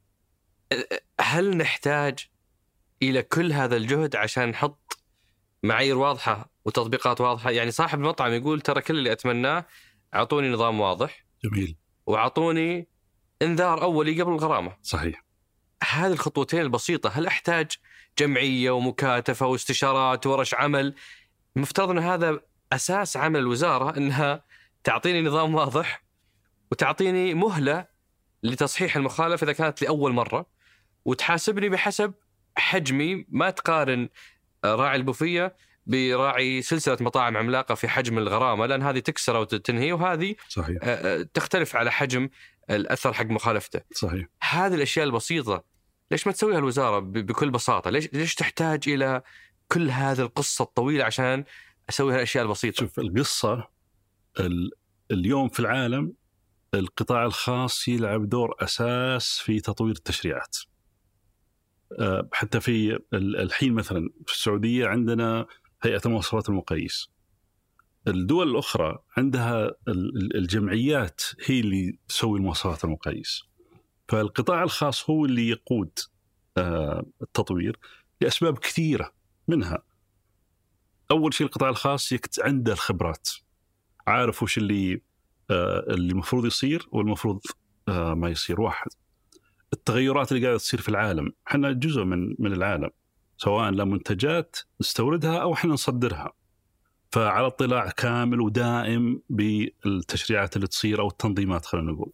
هل نحتاج إلى كل هذا الجهد عشان نحط معايير واضحة وتطبيقات واضحة؟ يعني صاحب المطعم يقول ترى كل اللي أتمناه أعطوني نظام واضح، جميل، وأعطوني إنذار أولي قبل الغرامة. صحيح. هذه الخطوتين البسيطة هل أحتاج جمعية ومكاتفة واستشارات ورش عمل؟ مفترض أن هذا أساس عمل الوزارة، أنها تعطيني نظام واضح وتعطيني مهلة لتصحيح المخالفة إذا كانت لأول مرة، وتحاسبني بحسب حجمي، ما تقارن راعي البوفية براعي سلسلة مطاعم عملاقة في حجم الغرامة، لأن هذه تكسر وتنهي، وهذه صحيح تختلف على حجم الأثر حق مخالفته. صحيح. هذه الأشياء البسيطة ليش ما تسويها الوزارة بكل بساطة؟ ليش ليش تحتاج إلى كل هذه القصة الطويلة عشان أسوي الأشياء البسيطة؟ شوف القصة، اليوم في العالم القطاع الخاص يلعب دور أساس في تطوير التشريعات. حتى في الحين مثلا في السعودية عندنا هيئة المواصفات المقيس. الدول الأخرى عندها الجمعيات هي اللي تسوي المواصفات المقيس. فالقطاع الخاص هو اللي يقود التطوير لأسباب كثيرة، منها أول شيء القطاع الخاص عنده الخبرات، عارف وش اللي اللي المفروض يصير والمفروض ما يصير. واحد، التغيرات اللي قاعدة تصير في العالم، احنا جزء من من العالم، سواء لمنتجات نستوردها أو احنا نصدرها، فعلى اطلاع كامل ودائم بالتشريعات اللي تصير أو التنظيمات خلينا نقول.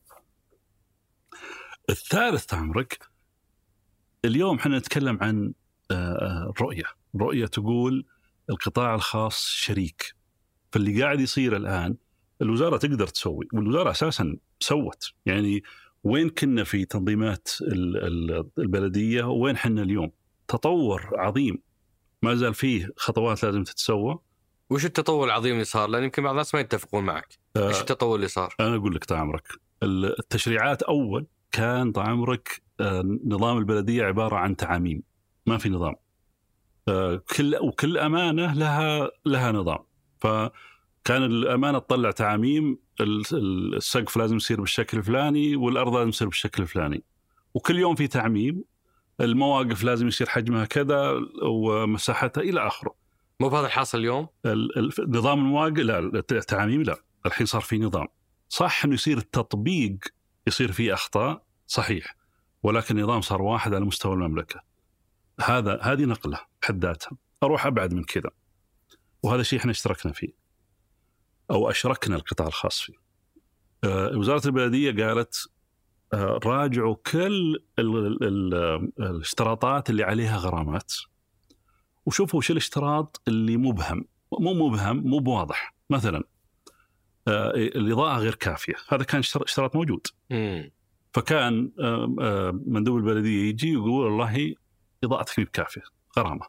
الثالث تعمرك، اليوم احنا نتكلم عن رؤية رؤية تقول القطاع الخاص شريك. فاللي قاعد يصير الآن الوزارة تقدر تسوي، والوزارة أساسا سوت. يعني وين كنا في تنظيمات البلدية وين حنا اليوم؟ تطور عظيم، ما زال فيه خطوات لازم تتسوى. وش التطور العظيم اللي صار؟ لأن يمكن بعض الناس ما يتفقون معك. آه إيش التطور اللي صار؟ أنا أقول لك طعمرك، التشريعات أول كان طعمرك نظام البلدية عبارة عن تعاميم، ما في نظام. كل وكل أمانة لها لها نظام. فكان الأمانة تطلع تعاميم، السقف لازم يصير بالشكل الفلاني والأرض لازم يصير بالشكل الفلاني، وكل يوم في تعميم. المواقف لازم يصير حجمها كذا ومساحتها إلى آخره. مو بهذا الحاصل اليوم؟ نظام المواقف لا، التعاميم لا، الحين صار في نظام. صح إنه يصير التطبيق يصير فيه أخطاء، صحيح، ولكن النظام صار واحد على مستوى المملكة. هذا هذه نقلة بحد ذاتها. أروح أبعد من كذا، وهذا الشيء إحنا اشتركنا فيه أو أشركنا القطاع الخاص فيه. آه وزارة البلدية قالت آه راجعوا كل ال ال ال الاشتراطات اللي عليها غرامات، وشوفوا وش الاشتراط اللي مبهم، مو مبهم مو بواضح. مثلا آه الإضاءة غير كافية، هذا كان اشتراط موجود. م. فكان آه آه مندوب البلدية يجي يقول والله إضاءتك مو بكافية، غرامة.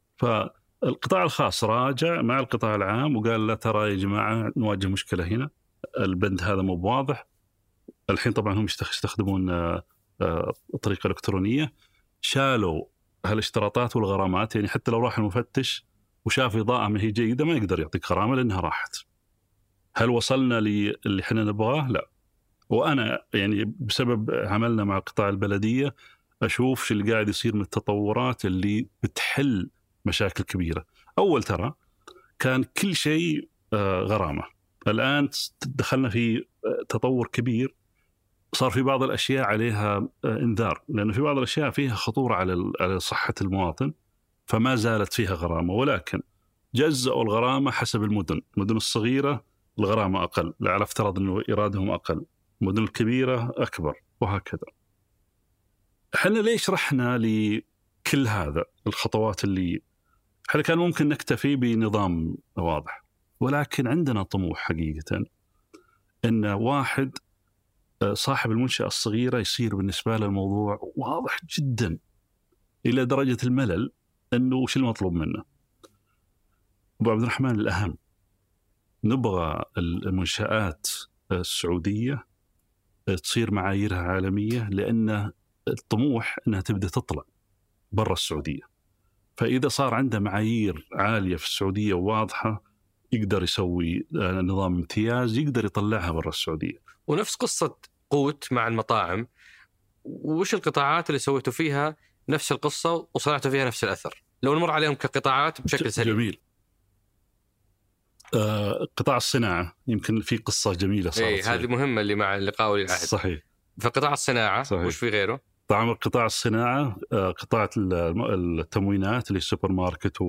فالقطاع الخاص راجع مع القطاع العام وقال لا ترى يا جماعة نواجه مشكلة هنا، البند هذا مو بواضح. الحين طبعا هم يستخدمون طريقة إلكترونية، شالوا هالاشتراطات والغرامات. يعني حتى لو راح المفتش وشاف إضاءة ما هي جيدة ما يقدر يعطيك غرامة لأنها راحت. هل وصلنا للي احنا نبغاه؟ لا. وأنا يعني بسبب عملنا مع قطاع البلدية أشوف شو اللي قاعد يصير من التطورات اللي بتحل مشاكل كبيرة. أول ترى كان كل شيء غرامة، الآن دخلنا في تطور كبير، صار في بعض الأشياء عليها إنذار، لأنه في بعض الأشياء فيها خطورة على صحة المواطن فما زالت فيها غرامة، ولكن جزأوا الغرامة حسب المدن. المدن الصغيرة الغرامة أقل، على افترض أنه إيرادهم أقل، المدن الكبيرة أكبر، وهكذا. احنا ليش رحنا لكل هذا الخطوات اللي احنا كان ممكن نكتفي بنظام واضح، ولكن عندنا طموح حقيقة أن واحد صاحب المنشأة الصغيرة يصير بالنسبة له الموضوع واضح جدا إلى درجة الملل، أنه وش المطلوب منه. أبو عبد الرحمن، الأهم نبغى المنشآت السعودية تصير معاييرها عالمية، لأن الطموح أنها تبدأ تطلع برا السعودية. فإذا صار عنده معايير عالية في السعودية واضحة يقدر يسوي نظام امتياز يقدر يطلعها برا السعودية. ونفس قصة قوت مع المطاعم، وش القطاعات اللي سويتوا فيها نفس القصة وصنعتوا فيها نفس الأثر؟ لو نمر عليهم كقطاعات بشكل سريع. جميل. آه، قطاع الصناعة يمكن في قصة جميلة صارت. إيه، هذه مهمة اللي مع اللقاء والعهد. صحيح. فقطاع الصناعة صحيح. وش في غيره؟ طبعا قطاع الصناعة، آه، قطاع التموينات اللي السوبر ماركت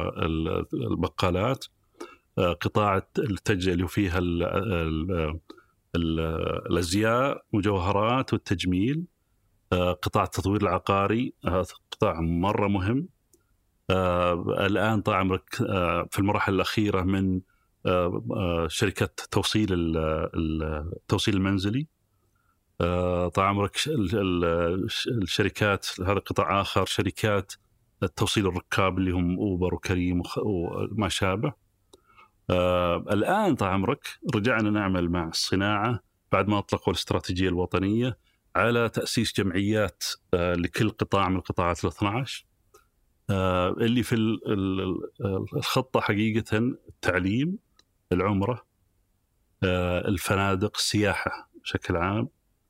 والبقالات، آه، قطاع التجزئة اللي فيها ال ال ال الأزياء مجوهرات والتجميل، آه، قطاع التطوير العقاري، هذا قطاع مرة مهم. آه، الآن طبعا آه، في المراحل الأخيرة من آه، آه، شركات توصيل التوصيل المنزلي، آه، طال عمرك الشركات، هذا قطاع آخر، شركات التوصيل الركاب اللي هم أوبر وكريم وما شابه. آه، الآن طال عمرك رجعنا نعمل مع الصناعة بعد ما أطلقوا الاستراتيجية الوطنية على تأسيس جمعيات آه، لكل قطاع من القطاعات الاثنى عشر، آه، اللي في الخطة حقيقة التعليم، العمرة، آه، الفنادق، السياحة بشكل عام.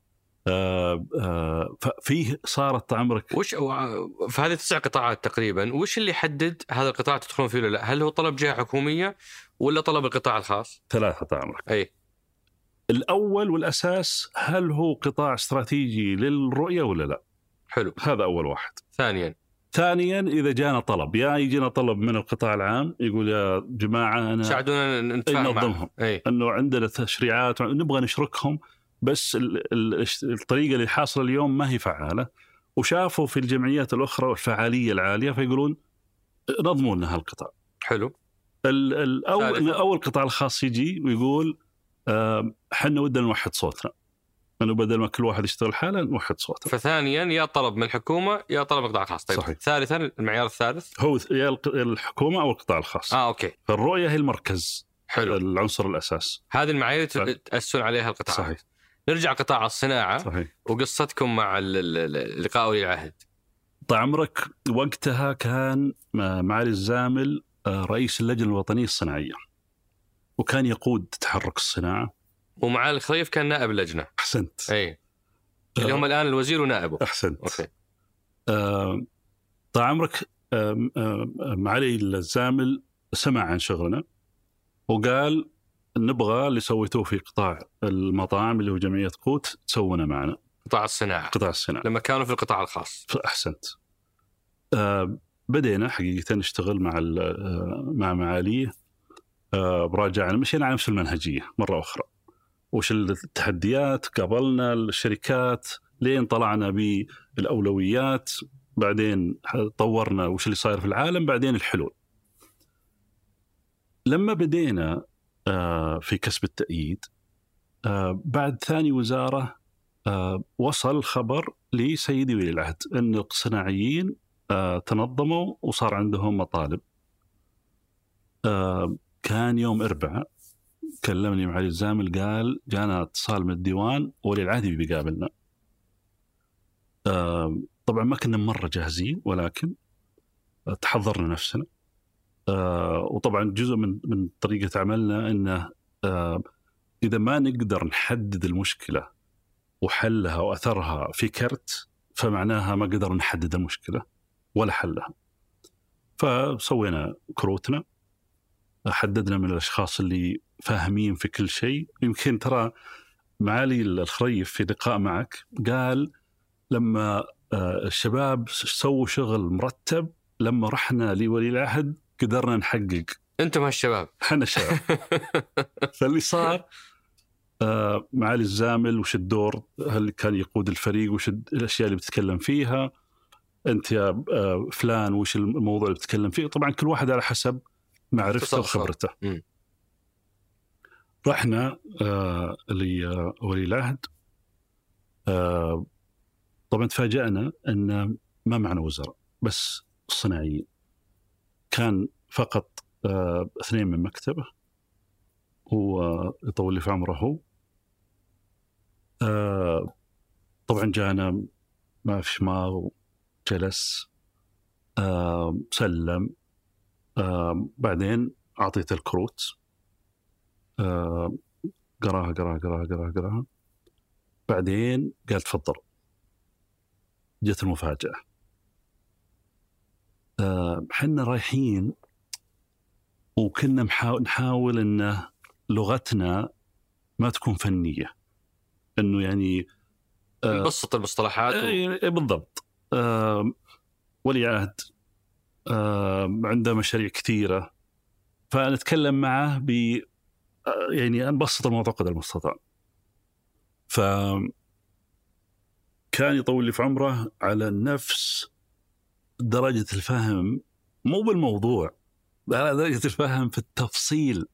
آه آه ففيه صارت عمرك وش في هذه تسع قطاعات تقريبا، وش اللي يحدد هذا القطاع تدخلون فيه ولا لا؟ هل هو طلب جهة حكومية ولا طلب القطاع الخاص؟ ثلاثة عمرك. أي الأول والأساس، هل هو قطاع استراتيجي للرؤية ولا لا؟ حلو، هذا أول واحد. ثانيا ثانيا إذا جانا طلب، يا يجينا طلب من القطاع العام يقول يا جماعة أنا ساعدونا نتفاهم معهم، أنه عندنا تشريعات نبغى نشركهم، بس الطريقة اللي حاصلة اليوم ما هي فعالة، وشافوا في الجمعيات الأخرى الفعالية العالية فيقولون نضموا لنا هالقطاع. حلو. الأول أول قطاع الخاص يجي ويقول احنا ودنا نوحد صوتنا، انه بدل ما كل واحد يشتغل حاله نوحد صوتنا. فثانيا يا طلب من الحكومه يا طلب القطاع الخاص. طيب صحيح. ثالثا المعيار الثالث هو يا الحكومه او القطاع الخاص. اه اوكي. فالرؤيه هي المركز. حلو. العنصر الاساس. هذه المعايير تأسسون عليها القطاع. صحيح. نرجع قطاع الصناعه. صحيح. وقصتكم مع اللقاء ولي العهد. طال عمرك وقتها كان معالي الزامل رئيس اللجنه الوطنيه الصناعيه، وكان يقود تحرك الصناعه. ومعالي الخليف كان نائب اللجنه. احسنت. اي اللي هم الان الوزير ونائبه. احسنت. اوكي. آه طال عمرك آه آه معالي الزامل سمع عن شغلنا وقال نبغى اللي سويتوه في قطاع المطاعم اللي هو جمعيه قوت تسوونه معنا. قطاع الصناعه. قطاع الصناعه لما كانوا في القطاع الخاص. احسنت. آه بدينا حقيقه نشتغل مع مع معاليه، آه براجعنا مشينا على نفس المنهجيه مره اخرى، وش التحديات، قابلنا الشركات لين طلعنا بالأولويات، بعدين طورنا وش اللي صاير في العالم، بعدين الحلول. لما بدينا في كسب التأييد بعد ثاني وزارة وصل الخبر لسيدي ولي العهد أن الصناعيين تنظموا وصار عندهم مطالب. كان يوم أربعة كلمني معالي الزامل قال جانا اتصال من الديوان ولي العهد بيقابلنا. آه طبعا ما كنا مرة جاهزين، ولكن تحضرنا نفسنا. آه وطبعا جزء من من طريقة عملنا انه آه اذا ما نقدر نحدد المشكلة وحلها واثرها في كرت، فمعناها ما قدر نحدد المشكلة ولا حلها. فسوينا كروتنا، حددنا من الاشخاص اللي فاهمين في كل شيء. يمكن ترى معالي الخريف في لقاء معك قال لما الشباب سووا شغل مرتب، لما رحنا لولي العهد قدرنا نحقق. انتم هالشباب، احنا الشباب. فاللي صار معالي الزامل وش الدور، هل كان يقود الفريق، وش الاشياء اللي بتتكلم فيها انت يا فلان، وش الموضوع اللي بتتكلم فيه. طبعا كل واحد على حسب معرفته وخبرته. رحنا آه لولي العهد. آه طبعا تفاجأنا أن ما معنا وزراء، بس الصناعيين. كان فقط آه اثنين من مكتبه، هو يطول لي في عمره هو. آه طبعا جانا ما في شماغ، جلس آه سلم. آه بعدين أعطيت الكروت، آه قراها قراها قراها قراها قراها. بعدين قال تفضل. جت المفاجأة. آه حنا رايحين وكنا نحاول أن لغتنا ما تكون فنية، أنه يعني آه نبسط المصطلحات و... بالضبط. آه ولي عهد آه عنده مشاريع كثيرة، فنتكلم معه ب آه يعني نبسط الموضوع قدر المستطاع. ف كان يطول لي في عمره على نفس درجة الفهم، مو بالموضوع، على درجة الفهم في التفصيل.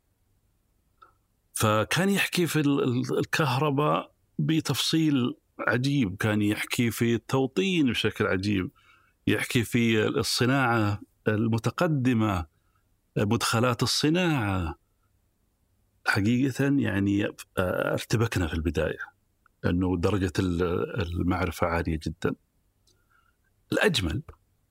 فكان يحكي في الكهرباء بتفصيل عجيب، كان يحكي في التوطين بشكل عجيب، يحكي في الصناعة المتقدمة، مدخلات الصناعة. حقيقة يعني ارتبكنا في البداية، أنه درجة المعرفة عالية جدا. الأجمل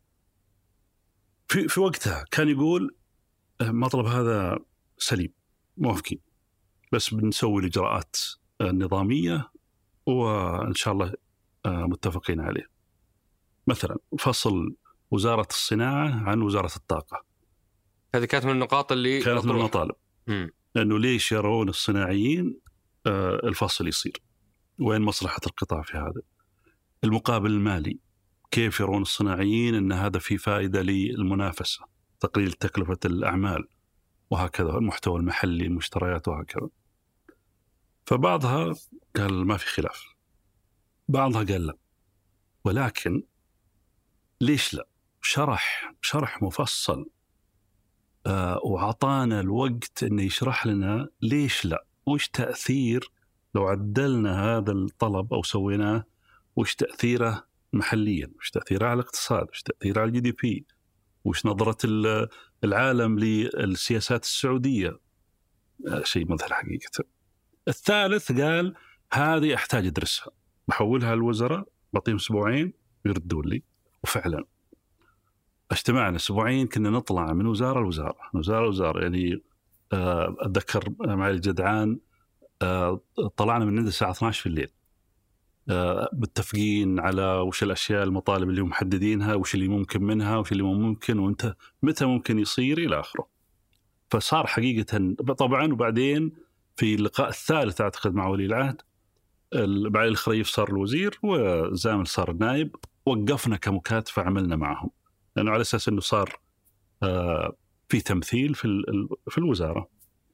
في في وقتها كان يقول مطلب هذا سليم، موافقين، بس بنسوي الإجراءات النظامية وإن شاء الله متفقين عليه. مثلا فصل وزارة الصناعة عن وزارة الطاقة، هذه كانت من النقاط اللي كانت من المطالب. لأنه ليش يرون الصناعيين الفصل يصير؟ وين مصلحة القطاع في هذا؟ المقابل المالي، كيف يرون الصناعيين أن هذا فيه فائدة للمنافسة، تقليل تكلفة الأعمال، وهكذا المحتوى المحلي، المشتريات، وهكذا. فبعضها قال ما في خلاف، بعضها قال لا، ولكن ليش لا؟ شرح شرح مفصل، آه وعطانا الوقت أنه يشرح لنا ليش لا، وش تأثير لو عدلنا هذا الطلب أو سويناه، وش تأثيره محليا، وش تأثيره على الاقتصاد، وش تأثيره على الجي دي بي، وش نظرة العالم للسياسات السعودية. آه شيء مذهل حقيقة. الثالث قال هذه أحتاج أدرسها، بحولها للوزراء، بعطيهم أسبوعين يردون لي. وفعلا اجتمعنا أسبوعين، كنا نطلع من وزارة لوزارة، وزارة لوزارة. يعني آه أتذكر معالي الجدعان آه طلعنا من عنده الساعة اثناشر في الليل، آه متفقين على وش الأشياء المطالب اللي هم محددينها، وش اللي ممكن منها، وش اللي مو ممكن، وانت متى ممكن يصير إلى آخره. فصار حقيقة طبعا. وبعدين في اللقاء الثالث أعتقد مع ولي العهد، معالي الخريف صار الوزير وزامل صار النائب، وقفنا كمكاتفة عملنا معهم، لأنه على أساس أنه صار آه في تمثيل في في الوزارة.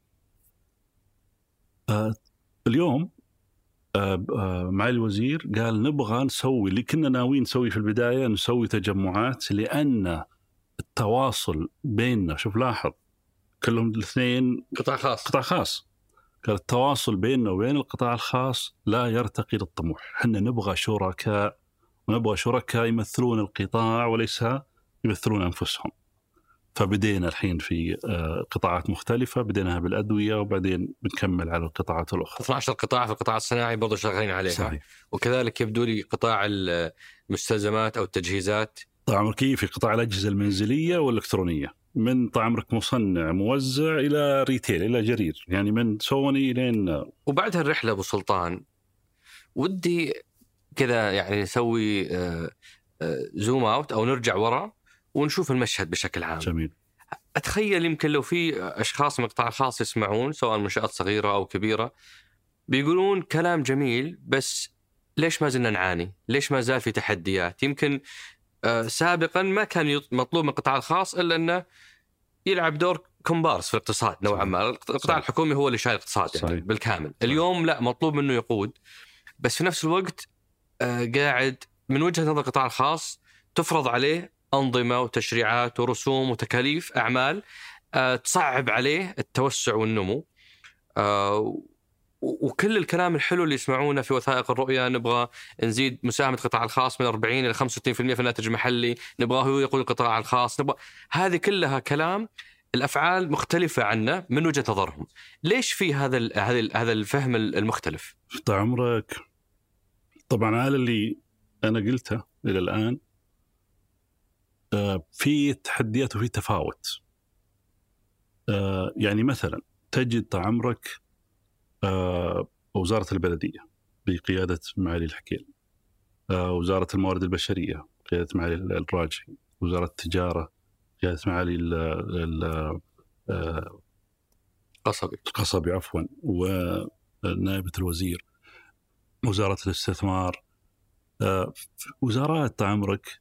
آه اليوم آه آه معالي الوزير قال نبغى نسوي اللي كنا ناويين نسوي في البداية، نسوي تجمعات، لأن التواصل بيننا، شوف لاحظ كلهم الاثنين قطاع خاص قطاع خاص قال التواصل بيننا وبين القطاع الخاص لا يرتقي للطموح. حنا نبغى شركاء، ونبغى شركاء يمثلون القطاع وليس يمثلون أنفسهم. فبدينا الحين في قطاعات مختلفة، بديناها بالأدوية وبعدين بنكمل على القطاعات الأخرى. اثنا عشر قطاع في القطاع الصناعي برضو شغالين عليها. صحيح. وكذلك يبدو لي قطاع المستلزمات أو التجهيزات. طال عمرك في قطاع الأجهزة المنزلية والإلكترونية، من طال عمرك مصنع موزع إلى ريتيل إلى جرير، يعني من سوني لين. وبعد هالرحلة أبو سلطان ودي كذا يعني نسوي زوم أوت أو نرجع وراء ونشوف المشهد بشكل عام. جميل. أتخيل يمكن لو في أشخاص من القطاع الخاص يسمعون سواء منشآت صغيرة أو كبيرة بيقولون كلام جميل، بس ليش ما زلنا نعاني؟ ليش ما زال في تحديات؟ يمكن سابقا ما كان مطلوب من القطاع الخاص إلا أنه يلعب دور كومبارس في الاقتصاد نوعا ما. القطاع الحكومي هو اللي شايل الاقتصاد يعني بالكامل. صحيح. اليوم لا، مطلوب منه يقود، بس في نفس الوقت قاعد من وجهة نظر القطاع الخاص تفرض عليه أنظمة وتشريعات ورسوم وتكاليف أعمال تصعب عليه التوسع والنمو. وكل الكلام الحلو اللي يسمعونه في وثائق الرؤية، نبغى نزيد مساهمة القطاع الخاص من أربعين إلى خمسة وستين بالمئة في الناتج المحلي، نبغاه هو يقول القطاع الخاص، نبغى هذه كلها كلام، الأفعال مختلفة عنه من وجهة نظرهم. ليش في هذا هذا هذا الفهم المختلف؟ طال عمرك طبعا على اللي أنا قلته إلى الآن في تحديات وفي تفاوت. يعني مثلا تجد طال عمرك وزارة البلدية بقيادة معالي الحكيم، وزارة الموارد البشرية بقيادة معالي الراجحي، وزارة التجارة بقيادة معالي القصبي القصبي عفوا ونائبة الوزير، وزارة الاستثمار. وزارات عمرك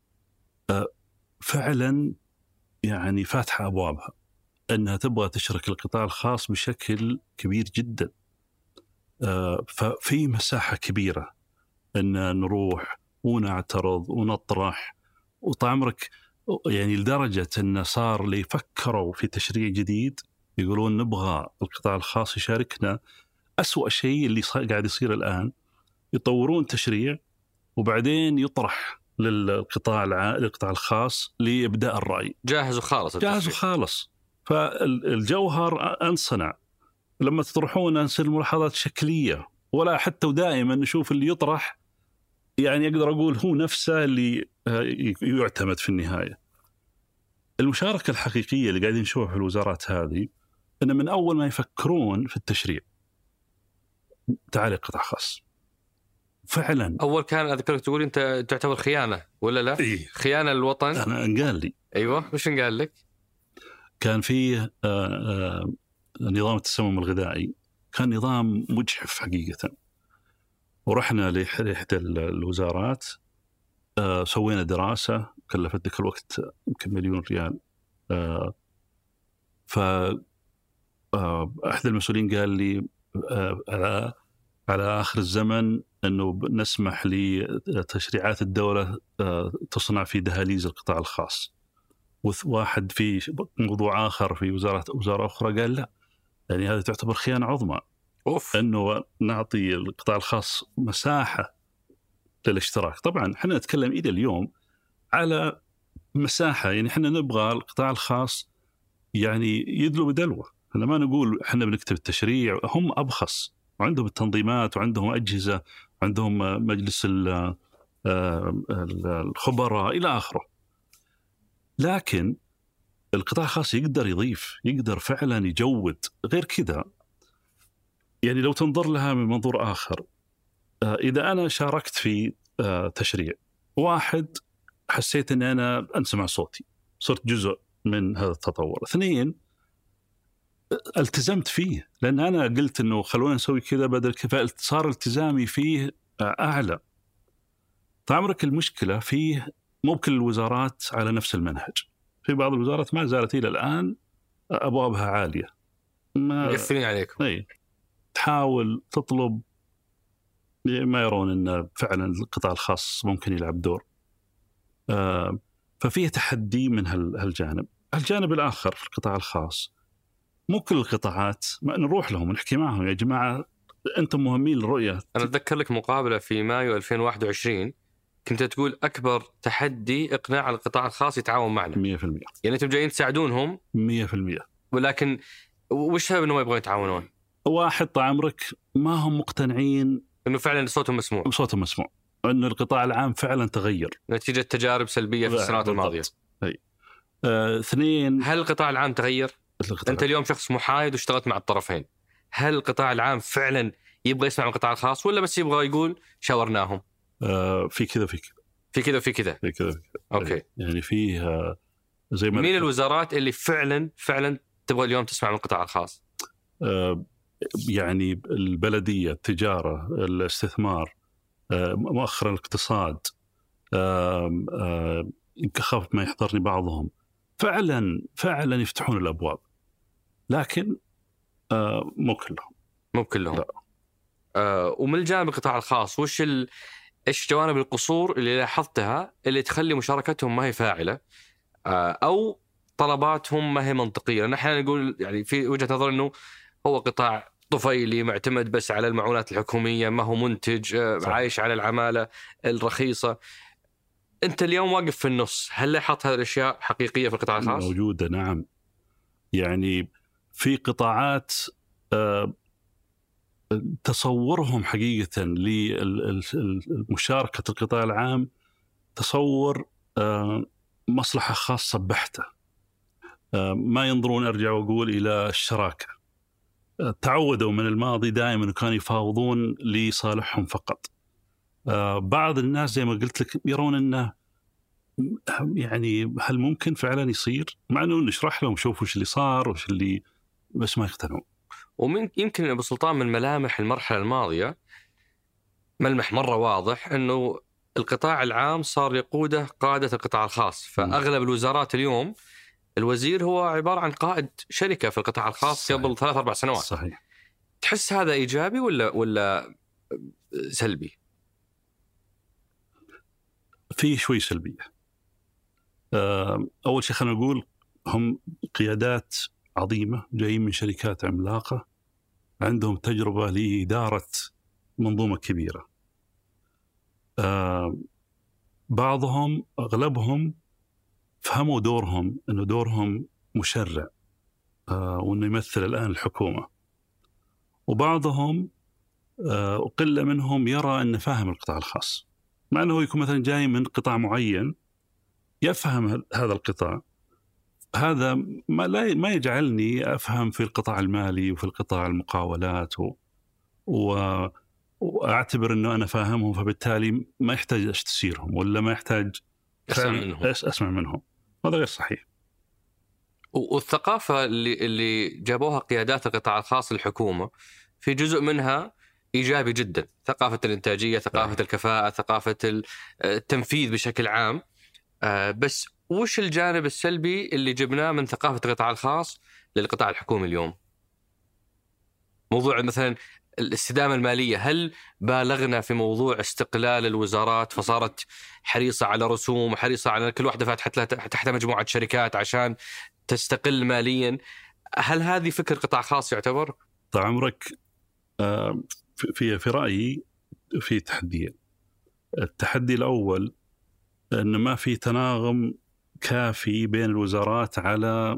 فعلا يعني فاتحة أبوابها أنها تبغى تشرك القطاع الخاص بشكل كبير جدا. ففي مساحة كبيرة أن نروح ونعترض ونطرح، وطعمرك يعني لدرجة أن صار لي فكروا في تشريع جديد يقولون نبغى القطاع الخاص يشاركنا. أسوأ شيء اللي قاعد يصير الآن، يطورون تشريع وبعدين يطرح للقطاع الع... للقطاع الخاص لإبداء الرأي. جاهز وخالص. جاهز وخالص. فالجوهر انصنع. لما تطرحون نصير ملاحظات شكلية ولا حتى، ودائما نشوف اللي يطرح يعني أقدر أقول هو نفسه اللي يعتمد في النهاية. المشاركة الحقيقية اللي قاعدين نشوفها في الوزارات هذه أن من أول ما يفكرون في التشريع تعالي قطاع خاص. فعلا أول كان أذكرك تقول أنت تعتبر خيانة ولا لا؟ إيه؟ خيانة للوطن. أنا قال لي. أيوة، وش قال لك؟ كان فيه نظام التسمم الغذائي، كان نظام مجحف حقيقة. ورحنا لإحدى الوزارات، سوينا دراسة كلفت ذاك الوقت يمكن مليون ريال. فأحد المسؤولين قال لي على على آخر الزمن أنه نسمح لتشريعات الدولة تصنع في دهاليز القطاع الخاص. وواحد في موضوع آخر في وزارة وزارة أخرى قال لا، يعني هذه تعتبر خيانة عظمى. أوف. أنه نعطي القطاع الخاص مساحة للاشتراك. طبعا احنا نتكلم إلى اليوم على مساحة، يعني احنا نبغى القطاع الخاص يعني يدلو بدلوه. احنا ما نقول احنا بنكتب التشريع، هم أبخص وعندهم التنظيمات وعندهم أجهزة وعندهم مجلس الخبراء إلى آخره. لكن القطاع الخاص يقدر يضيف، يقدر فعلا يجود. غير كذا يعني لو تنظر لها من منظور آخر، إذا أنا شاركت في تشريع واحد، حسيت أن أنا أنسمع صوتي، صرت جزء من هذا التطور. اثنين، التزمت فيه لأن أنا قلت أنه خلونا نسوي كذا بدل كذا، صار التزامي فيه أعلى. فعمرك المشكلة فيه مو بكل الوزارات على نفس المنهج. في بعض الوزارات ما زالت إلى الآن أبوابها عالية، ما يقفلين عليكم. أي تحاول تطلب، ما يرون أن فعلا القطاع الخاص ممكن يلعب دور. آه ففيه تحدي من هالجانب. الجانب الآخر في القطاع الخاص، مو كل القطاعات ما نروح لهم نحكي معهم يا جماعة أنتم مهمين للرؤية. أنا أتذكر لك مقابلة في مايو ألفين وواحد وعشرين كنت تقول أكبر تحدي إقناع القطاع الخاص يتعاون معنا. مية بالمية. يعني أنتم جايين تساعدونهم مية بالمية. ولكن وش سبب إنهم يبغون يتعاونون؟ واحد طال عمرك ما هم مقتنعين إنه فعلا صوتهم مسموع. صوتهم مسموع. إنه القطاع العام فعلا تغير نتيجة تجارب سلبية في السنوات الماضية. أي. آه، اثنين. هل القطاع العام تغير؟ القطاع. أنت اليوم شخص محايد واشتغلت مع الطرفين. هل القطاع العام فعلا يبغى يسمع من القطاع الخاص ولا بس يبغى يقول شاورناهم؟ آه، في كذا في كذا في كذا في كذا في كذا في كذا. أوكي. يعني فيه آه، زي ما مين الوزارات اللي فعلا فعلا تبغى اليوم تسمع من القطاع الخاص؟ آه، يعني البلدية، التجارة، الاستثمار، آه، مؤخرا الاقتصاد، آه، آه، يمكن خاف ما يحضرني بعضهم، فعلا فعلا يفتحون الأبواب، لكن آه، مو كلهم. مو كلهم. لا. آه، ومن الجانب القطاع الخاص وش ال... ايش جوانب القصور اللي لاحظتها اللي تخلي مشاركتهم ما هي فاعلة، آه، او طلباتهم ما هي منطقية؟ لأن احيانا نقول يعني في وجهة نظر انه هو قطاع طفيلي معتمد بس على المعونات الحكومية، ما هو منتج، آه، عايش على العمالة الرخيصة. انت اليوم واقف في النص، هل لاحظت هذه الاشياء حقيقية في القطاع الخاص؟ موجودة، نعم. يعني في قطاعات آه، تصورهم حقيقة لمشاركة القطاع العام تصور آه، مصلحة خاصة بحتة، آه، ما ينظرون، أرجع وأقول، إلى الشراكة. آه، تعودوا من الماضي دائما كانوا يفاوضون لصالحهم فقط. آه، بعض الناس زي ما قلت لك يرون أنه يعني هل ممكن فعلا يصير، مع أنه نشرح لهم شوفوا وش اللي صار وش اللي، بس ما يقتنعون. ومن يمكن أبو سلطان من ملامح المرحلة الماضية ملمح مرة واضح أنه القطاع العام صار يقوده قادة القطاع الخاص. فأغلب الوزارات اليوم الوزير هو عبارة عن قائد شركة في القطاع الخاص. صحيح. قبل ثلاث أربع سنوات. صحيح. تحس هذا إيجابي ولا ولا سلبي؟ فيه شوي سلبية. أول شيء خلينا نقول هم قيادات عظيمة جايين من شركات عملاقة عندهم تجربة لإدارة منظومة كبيرة. بعضهم أغلبهم فهموا دورهم أنه دورهم مشرع وأنه يمثل الآن الحكومة، وبعضهم وقلة منهم يرى أنه فاهم القطاع الخاص، مع أنه يكون مثلا جاي من قطاع معين يفهم هذا القطاع. هذا ما لا ما يجعلني أفهم في القطاع المالي وفي القطاع المقاولات و... و... وأعتبر أنه أنا فاهمهم، فبالتالي ما يحتاج أستشيرهم ولا ما يحتاج أسمع منهم. أسمع منهم. هذا غير صحيح. والثقافة اللي اللي جابوها قيادات القطاع الخاص الحكومة في جزء منها إيجابي جدا، ثقافة الإنتاجية، ثقافة أه. الكفاءة، ثقافة التنفيذ بشكل عام. آه بس وش الجانب السلبي اللي جبناه من ثقافة القطاع الخاص للقطاع الحكومي اليوم؟ موضوع مثلا الاستدامة المالية، هل بالغنا في موضوع استقلال الوزارات فصارت حريصة على رسوم وحريصة على كل واحدة فتحت لها تحت مجموعة شركات عشان تستقل ماليا؟ هل هذه فكر قطاع خاص يعتبر؟ طال عمرك آه في في رأيي في تحديين. التحدي الأول أن ما في تناغم كافي بين الوزارات على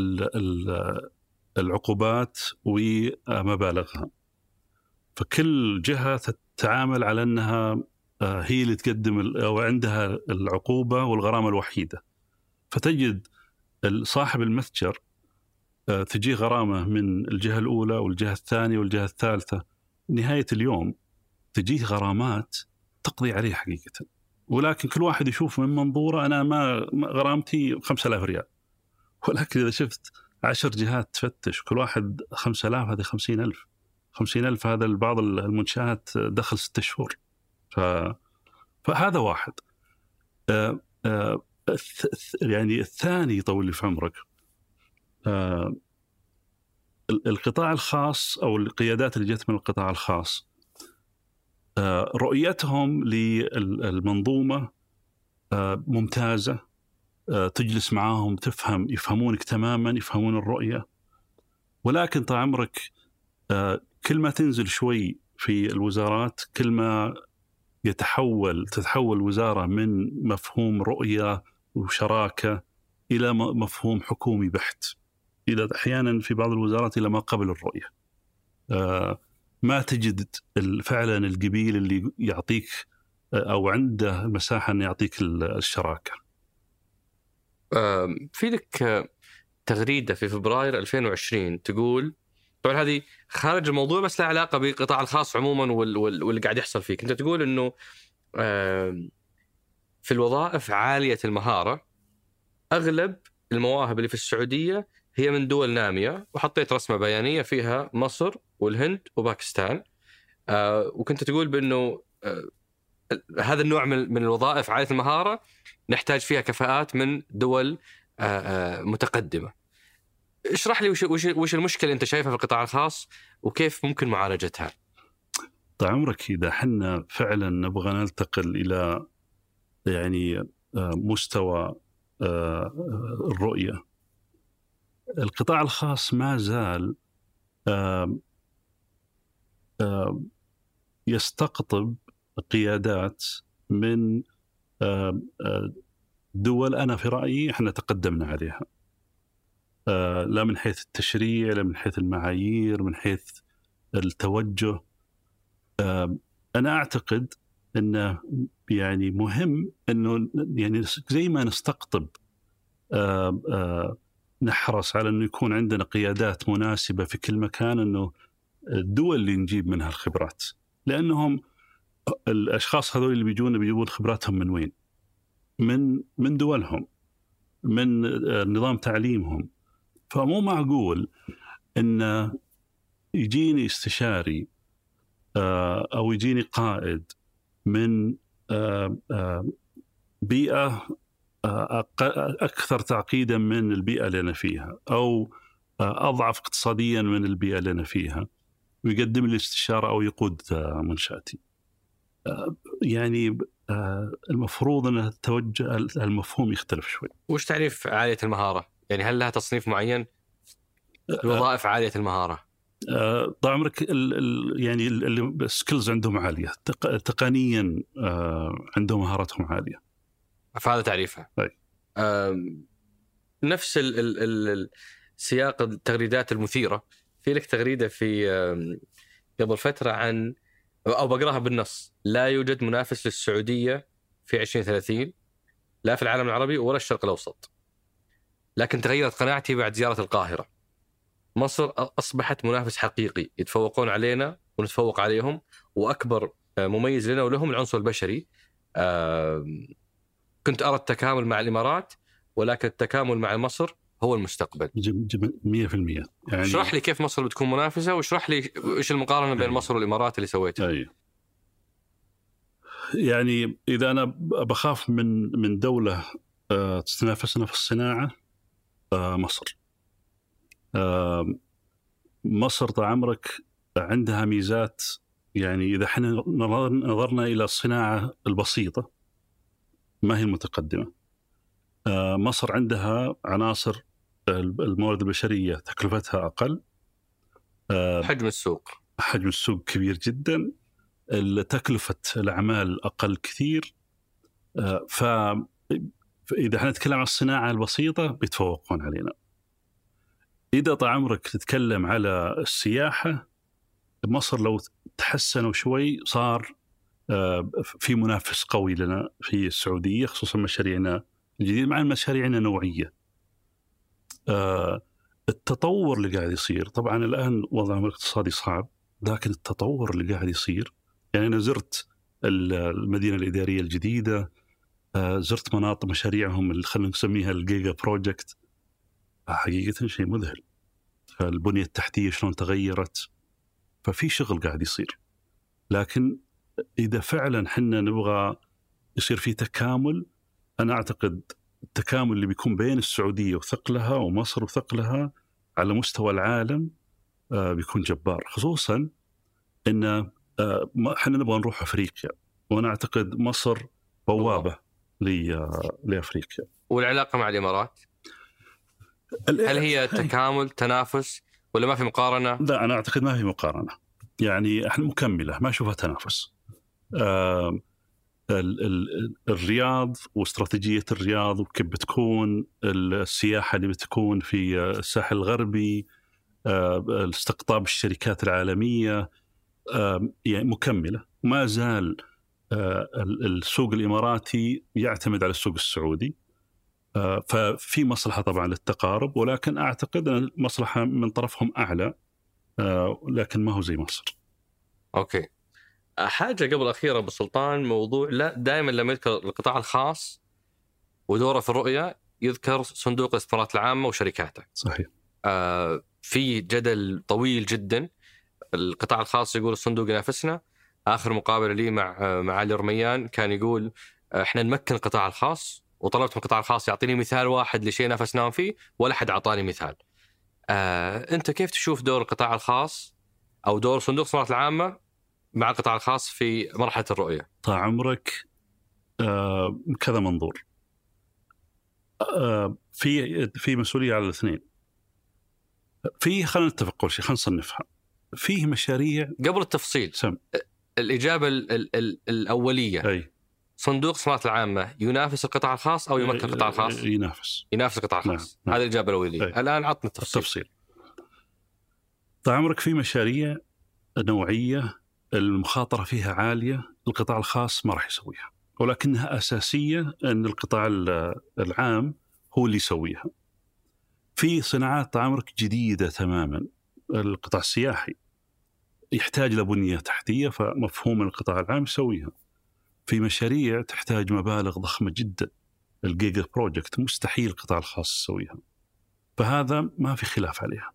العقوبات ومبالغها، فكل جهة تتعامل على أنها هي اللي تقدم أو عندها العقوبة والغرامة الوحيدة، فتجد صاحب المتجر تجي غرامة من الجهة الأولى والجهة الثانية والجهة الثالثة، نهاية اليوم تجيه غرامات تقضي عليه حقيقة، ولكن كل واحد يشوف من منظوره أنا ما غرامتي خمسة آلاف ريال، ولكن إذا شفت عشر جهات تفتش كل واحد خمسة آلاف، هذه خمسين ألف. خمسين ألف هذا بعض المنشآت دخل ستة شهور. ف... فهذا واحد. آه آه يعني الثاني يطول لي في عمرك، آه القطاع الخاص أو القيادات اللي جت من القطاع الخاص رؤيتهم للمنظومة ممتازة، تجلس معاهم تفهم، يفهمونك تماما، يفهمون الرؤية، ولكن طال عمرك كل ما تنزل شوي في الوزارات كل ما يتحول تتحول وزارة من مفهوم رؤية وشراكة إلى مفهوم حكومي بحت، إلى أحيانا في بعض الوزارات إلى ما قبل الرؤية. آه ما تجد فعلا القبيل اللي يعطيك أو عنده مساحة أن يعطيك الشراكة. في لك تغريدة في فبراير ألفين وعشرين تقول، طبعا هذه خارج الموضوع بس لها علاقة بالقطاع الخاص عموما واللي قاعد يحصل فيك. أنت تقول أنه في الوظائف عالية المهارة أغلب المواهب اللي في السعودية هي من دول نامية، وحطيت رسمة بيانية فيها مصر والهند وباكستان. وكنت تقول بأنه هذا النوع من الوظائف عالية المهارة نحتاج فيها كفاءات من دول متقدمة. اشرح لي وش وش المشكلة أنت شايفها في القطاع الخاص وكيف ممكن معالجتها؟ طال عمرك، إذا حنا فعلا نبغى ننتقل إلى يعني مستوى الرؤية، القطاع الخاص ما زال يستقطب قيادات من دول أنا في رأيي إحنا تقدمنا عليها، لا من حيث التشريع، لا من حيث المعايير، من حيث التوجه. أنا أعتقد أنه يعني مهم أنه يعني زي ما نستقطب نحرص على أنه يكون عندنا قيادات مناسبة في كل مكان، أنه الدول اللي نجيب منها الخبرات، لأنهم الأشخاص هذول اللي بيجون بيجيبون خبراتهم من وين؟ من من دولهم، من نظام تعليمهم. فمو معقول أن يجيني استشاري أو يجيني قائد من بيئة أكثر تعقيدا من البيئة اللي أنا فيها، أو أضعف اقتصاديا من البيئة اللي أنا فيها، ويقدم لي استشارة أو يقود منشأتي. يعني المفروض أن التوجه المفهوم يختلف شوي. وش تعريف عالية المهارة؟ يعني هل لها تصنيف معين؟ الوظائف عالية المهارة طال عمرك يعني السكيلز عندهم عالية، تقنيا عندهم مهاراتهم عالية، فهذا تعريفها. نفس ال ال ال سياق التغريدات المثيرة، في لك تغريدة في قبل فترة عن، أو بقراها بالنص: لا يوجد منافس للسعودية في عشرين ثلاثين لا في العالم العربي ولا الشرق الأوسط، لكن تغيرت قناعتي بعد زيارة القاهرة. مصر أصبحت منافس حقيقي، يتفوقون علينا ونتفوق عليهم، وأكبر مميز لنا ولهم العنصر البشري. كنت أرى التكامل مع الإمارات، ولكن التكامل مع مصر هو المستقبل. مية في المية. يعني اشرح لي كيف مصر بتكون منافسة، واشرح لي إيش المقارنة بين مصر والإمارات اللي سويتها. أي. يعني إذا أنا بخاف من من دولة تتنافسنا في الصناعة، مصر. مصر طال عمرك عندها ميزات. يعني إذا احنا نظرنا إلى الصناعة البسيطة ما هي المتقدمة، مصر عندها عناصر الموارد البشرية تكلفتها أقل، حجم السوق حجم السوق كبير جدا، تكلفة الأعمال أقل كثير. فإذا احنا نتكلم عن الصناعة البسيطة بيتفوقون علينا. إذا طال عمرك تتكلم على السياحة، مصر لو تحسنوا شوي صار في منافس قوي لنا في السعودية، خصوصا مشاريعنا الجديدة مع مشاريعنا نوعية. التطور اللي قاعد يصير، طبعا الآن وضعنا الاقتصادي صعب، لكن التطور اللي قاعد يصير، يعني أنا زرت المدينة الإدارية الجديدة، زرت مناطق مشاريعهم اللي خلينا نسميها الجيجا بروجكت، حقيقة شيء مذهل. البنية التحتية شلون تغيرت، ففي شغل قاعد يصير. لكن إذا فعلا حنا نبغى يصير في تكامل، أنا أعتقد التكامل اللي بيكون بين السعودية وثقلها ومصر وثقلها على مستوى العالم بيكون جبار، خصوصا إن حنا نبغى نروح أفريقيا، وأنا أعتقد مصر بوابة لأفريقيا. والعلاقة مع الإمارات هل هي تكامل تنافس ولا ما في مقارنة؟ لا، أنا أعتقد ما في مقارنة. يعني إحنا مكملة، ما أشوفها تنافس. ال ال الرياض واستراتيجية الرياض وكيف بتكون السياحة اللي بتكون في الساحل الغربي، استقطاب الشركات العالمية يعني مكملة. ما زال السوق الإماراتي يعتمد على السوق السعودي، ففي مصلحة طبعا للتقارب، ولكن أعتقد أن المصلحة من طرفهم أعلى، لكن ما هو زي مصر. أوكي. حاجة قبل أخيرة بالسلطان، موضوع لا دائما لما يذكر القطاع الخاص ودوره في الرؤية يذكر صندوق الاستثمارات العامة وشركاته. صحيح. آه في جدل طويل جدا. القطاع الخاص يقول الصندوق ينافسنا. آخر مقابلة لي مع مع علي رميان كان يقول احنا نمكن القطاع الخاص، وطلبت من القطاع الخاص يعطيني مثال واحد لشيء نافسناهم فيه ولا حد أعطاني مثال. آه أنت كيف تشوف دور القطاع الخاص أو دور صندوق الاستثمارات العامة مع القطاع الخاص في مرحلة الرؤية؟ طال عمرك آه كذا منظور. آه في في مسؤولية على الاثنين. في خلينا نتفق أول شيء، خلينا نصنفها. فيه مشاريع قبل التفصيل. سم. الإجابة ال ال ال الأولية. أي. صندوق الاستثمارات العامة ينافس القطاع الخاص أو يمكن القطاع الخاص؟ ينافس. ينافس القطاع الخاص. نعم. هذه الإجابة الأولية. أي. الآن عطنا التفصيل. التفصيل. طال عمرك في مشاريع نوعية المخاطرة فيها عالية، القطاع الخاص ما راح يسويها، ولكنها أساسية أن القطاع العام هو اللي يسويها. في صناعات طال عمرك جديدة تماما، القطاع السياحي يحتاج لبنية تحتية، فمفهوم القطاع العام يسويها. في مشاريع تحتاج مبالغ ضخمة جدا، الجيجا بروجكت مستحيل القطاع الخاص يسويها، فهذا ما في خلاف عليها.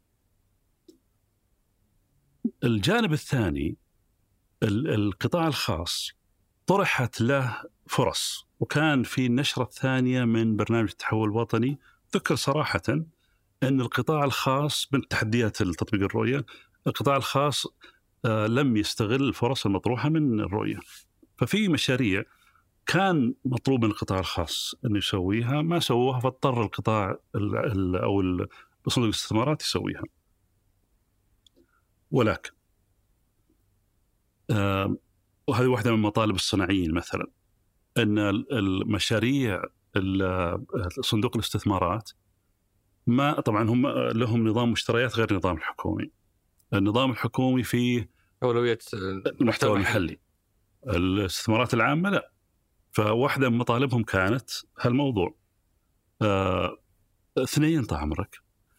الجانب الثاني، القطاع الخاص طرحت له فرص، وكان في النشرة الثانية من برنامج التحول الوطني ذكر صراحة أن القطاع الخاص من تحديات التطبيق الرؤية، القطاع الخاص لم يستغل الفرص المطروحة من الرؤية. ففي مشاريع كان مطلوب من القطاع الخاص أن يسويها ما سووها، فاضطر القطاع أو صندوق الاستثمارات يسويها. ولكن آه وهذه واحدة من مطالب الصناعيين مثلا، أن المشاريع صندوق الاستثمارات ما طبعا هم لهم نظام مشتريات غير النظام الحكومي. النظام الحكومي فيه أولوية المحتوى المحلي، الاستثمارات العامة لا. فواحدة من مطالبهم كانت هالموضوع. آه اثنين طال عمرك،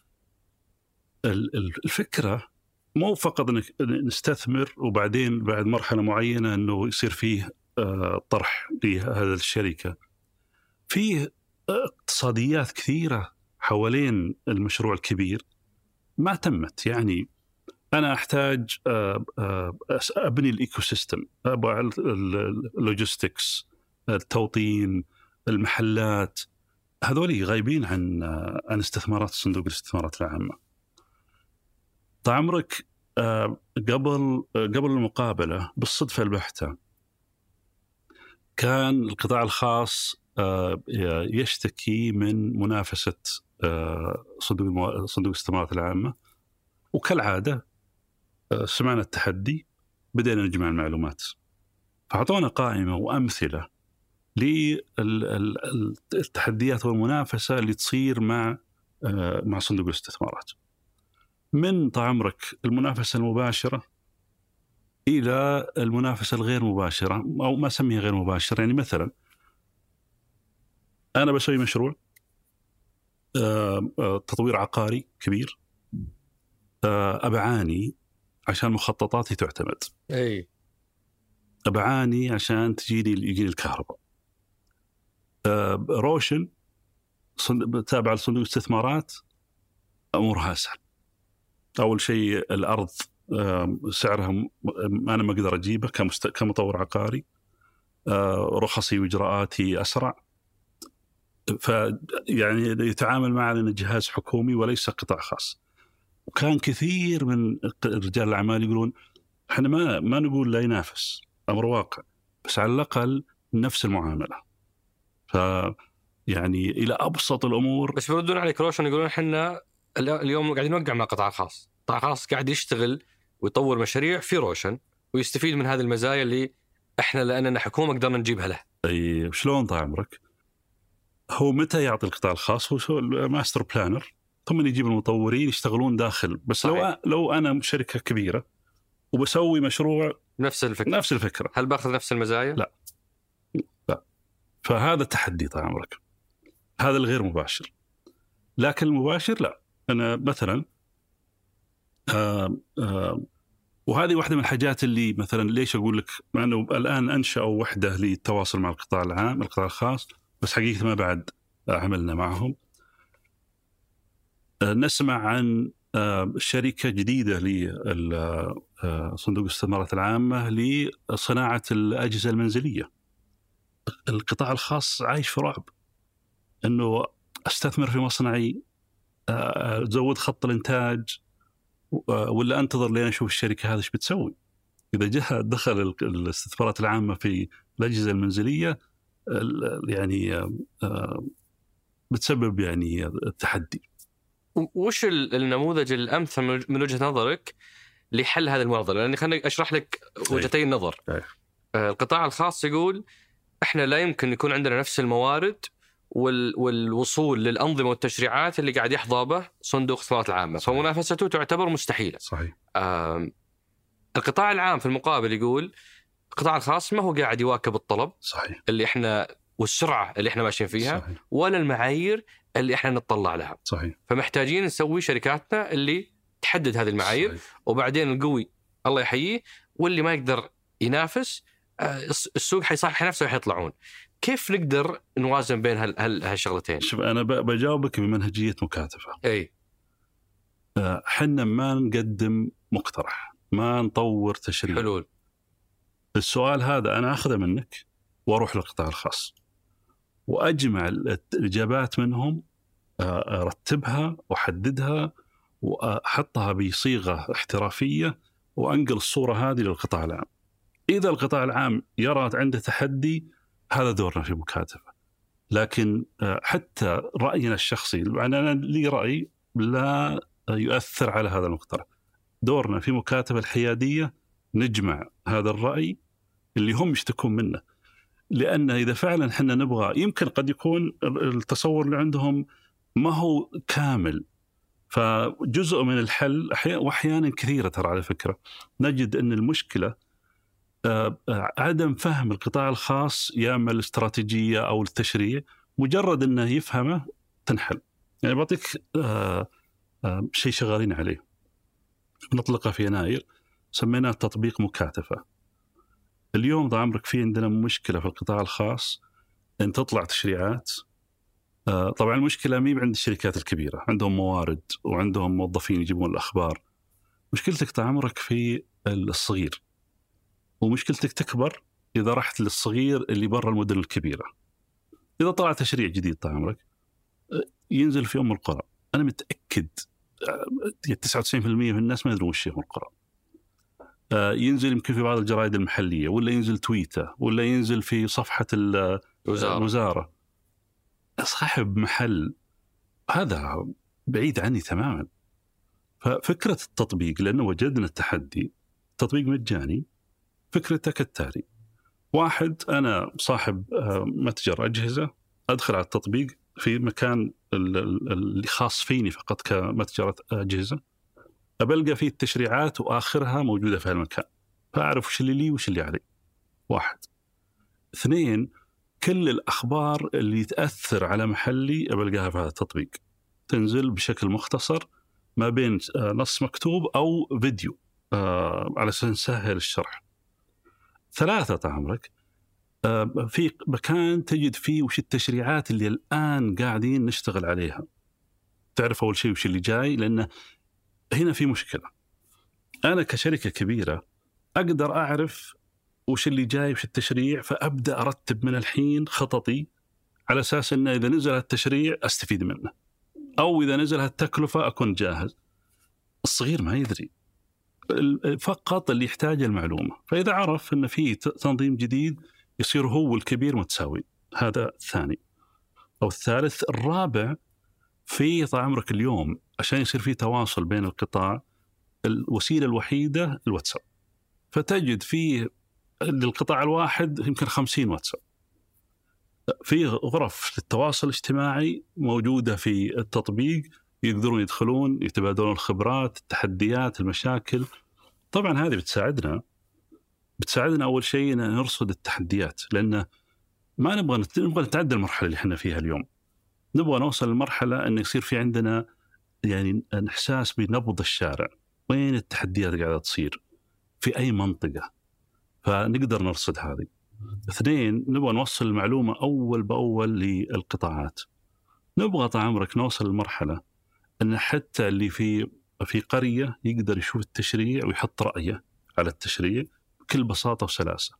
الفكرة مو فقط انك نستثمر وبعدين بعد مرحله معينه انه يصير فيه طرح لهذا الشركه. فيه اقتصاديات كثيره حوالين المشروع الكبير ما تمت. يعني انا احتاج ابني الايكو سيستم، اللوجيستكس، التوطين، المحلات، هذول غايبين عن عن استثمارات صندوق الاستثمارات العامه. طال عمرك آه قبل آه قبل المقابلة بالصدفة البحتة كان القطاع الخاص آه يشتكي من منافسة آه صندوق صندوق الاستثمارات العامة، وكالعادة آه سمعنا التحدي، بدأنا نجمع المعلومات، فأعطونا قائمة وأمثلة للتحديات والمنافسة اللي تصير مع آه مع صندوق الاستثمارات، من طال عمرك المنافسة المباشرة إلى المنافسة الغير مباشرة أو ما أسميها غير مباشرة. يعني مثلا أنا بسوي مشروع تطوير عقاري كبير، أبعاني عشان مخططاتي تعتمد، أي أبعاني عشان تجيني يجيني الكهرباء. روشن تابع لصندوق الاستثمارات أمورها أسهل. أول شيء الأرض سعرها أنا ما أقدر أجيبه كمست... كمطور عقاري، رخصي وإجراءاتي أسرع، فيعني يتعامل معنا جهاز حكومي وليس قطاع خاص. وكان كثير من رجال الأعمال يقولون إحنا ما ما نقول لا ينافس، أمر واقع، بس على الأقل نفس المعاملة. ف يعني إلى أبسط الأمور. بس بيردون عليك روشن يقولون إحنا اليوم قاعدين نوقع مع قطاع خاص، قطاع خاص قاعد يشتغل ويطور مشاريع في روشن ويستفيد من هذه المزايا اللي احنا لاننا حكومه قدرنا نجيبها له. اي شلون طال عمرك؟ هو متى يعطي القطاع الخاص؟ هو شو الماستر بلانر، ثم يجيب المطورين يشتغلون داخل. بس صحيح. لو لو انا شركه كبيره وبسوي مشروع نفس الفكره نفس الفكره هل باخذ نفس المزايا؟ لا لا. فهذا التحدي طال عمرك، هذا الغير مباشر. لكن المباشر لا، انا مثلا آآ آآ وهذه واحدة من الحاجات اللي مثلا ليش أقول لك، مع أنه الآن أنشأوا وحدة للتواصل مع القطاع العام القطاع الخاص، بس حقيقة ما بعد عملنا معهم. نسمع عن شركة جديدة لصندوق الاستثمارات العامة لصناعة الأجهزة المنزلية. القطاع الخاص عايش في رعب أنه أستثمر في مصنعي، أزود خط الإنتاج، ولا أنتظر لين أشوف الشركة هذا إيش بتسوي. إذا جاء دخل الاستثمارات العامة في الأجهزة المنزلية يعني بتسبب يعني تحدي. وش النموذج الأمثل من وجهة نظرك لحل هذا المعضلة؟ لأني خليني أشرح لك وجهتي النظر. أيه. القطاع الخاص يقول إحنا لا يمكن يكون عندنا نفس الموارد والوصول للأنظمة والتشريعات اللي قاعد يحظى به صندوق الاستثمارات العامة، صحيح. فمنافسته تعتبر مستحيلة. صحيح. القطاع العام في المقابل يقول القطاع الخاص ما هو قاعد يواكب الطلب، صحيح. اللي إحنا والسرعة اللي إحنا ماشيين فيها، صحيح. ولا المعايير اللي إحنا نطلع لها. صحيح. فمحتاجين نسوي شركاتنا اللي تحدد هذه المعايير. صحيح. وبعدين القوي الله يحييه، واللي ما يقدر ينافس السوق حيصحح نفسه وحيطلعون. كيف نقدر نوازن بين هالشغلتين؟ شوف أنا بجاوبك بمنهجية مكاتفة. أي حنا ما نقدم مقترح، ما نطور تشريع، حلول. السؤال هذا أنا أخذه منك وأروح للقطاع الخاص وأجمع الإجابات منهم، أرتبها وأحددها وأحطها بصيغة احترافية وأنقل الصورة هذه للقطاع العام. إذا القطاع العام يرى عنده تحدي، هذا دورنا في مكاتفة. لكن حتى رأينا الشخصي، أنا لي رأي لا يؤثر على هذا المقترح. دورنا في مكاتبة الحيادية نجمع هذا الرأي اللي هم يشتكون منه، لأن إذا فعلا حنا نبغى، يمكن قد يكون التصور اللي عندهم ما هو كامل، فجزء من الحل وأحيانا كثيرة ترى على فكرة نجد أن المشكلة عدم فهم القطاع الخاص يا اما الاستراتيجية أو التشريع، مجرد أنه يفهمه تنحل. يعني بعطيك شيء شغالين عليه، نطلقه في يناير، سميناه تطبيق مكاتفة. اليوم ضع عمرك في عندنا مشكلة في القطاع الخاص أن تطلع تشريعات. طبعا المشكلة مي عند الشركات الكبيرة، عندهم موارد وعندهم موظفين يجيبون الأخبار. مشكلتك ضع عمرك في الصغير، ومشكلتك تكبر إذا رحت للصغير اللي برا المدن الكبيرة. إذا طلع تشريع جديد ضع عمرك ينزل في أم القرى، أنا متأكد تسعة وتسعين بالمئة من الناس ما يدرون وش أم القرى. ينزل يمكن في بعض الجرائد المحلية، ولا ينزل تويتر، ولا ينزل في صفحة الوزارة. صاحب محل هذا بعيد عني تماما. ففكرة التطبيق، لأنه وجدنا التحدي، تطبيق مجاني. فكرته كالتالي: واحد، أنا صاحب متجر أجهزة، أدخل على التطبيق في مكان اللي خاص فيني فقط كمتجر أجهزة، أبلغ فيه التشريعات وآخرها موجودة في هالمكان، فأعرف وش اللي لي وش اللي علي. واحد. اثنين، كل الأخبار اللي تأثر على محلي أبلغها في هذا التطبيق، تنزل بشكل مختصر ما بين نص مكتوب أو فيديو على أساس نسهل الشرح. ثلاثة عمرك في مكان تجد فيه وش التشريعات اللي الآن قاعدين نشتغل عليها، تعرف أول شيء وش اللي جاي. لأن هنا في مشكلة، أنا كشركة كبيرة أقدر أعرف وش اللي جاي وش التشريع، فأبدأ أرتب من الحين خططي على أساس أنه إذا نزل التشريع أستفيد منه، أو إذا نزل التكلفة أكون جاهز. الصغير ما يدري، فقط اللي يحتاج المعلومة. فإذا عرف أن في تنظيم جديد يصير هو الكبير متساوي. هذا الثاني. أو الثالث. الرابع، في طال عمرك اليوم عشان يصير في تواصل بين القطاع، الوسيلة الوحيدة الواتساب. فتجد فيه للقطاع الواحد يمكن خمسين واتساب. في غرف للتواصل الاجتماعي موجودة في التطبيق، يقدرون يدخلون يتبادلون الخبرات، التحديات، المشاكل. طبعا هذه بتساعدنا بتساعدنا أول شيء أن نرصد التحديات، لأن ما نبغى نبغى نتعدى المرحلة اللي احنا فيها اليوم. نبغى نوصل لمرحلة أن يصير في عندنا يعني إحساس بنبض الشارع، وين التحديات قاعدة تصير في أي منطقة، فنقدر نرصد هذه. اثنين، نبغى نوصل المعلومة أول بأول للقطاعات. نبغى طال عمرك نوصل لمرحلة أن حتى اللي في في قرية يقدر يشوف التشريع ويحط رأيه على التشريع بكل بساطة وسلاسة.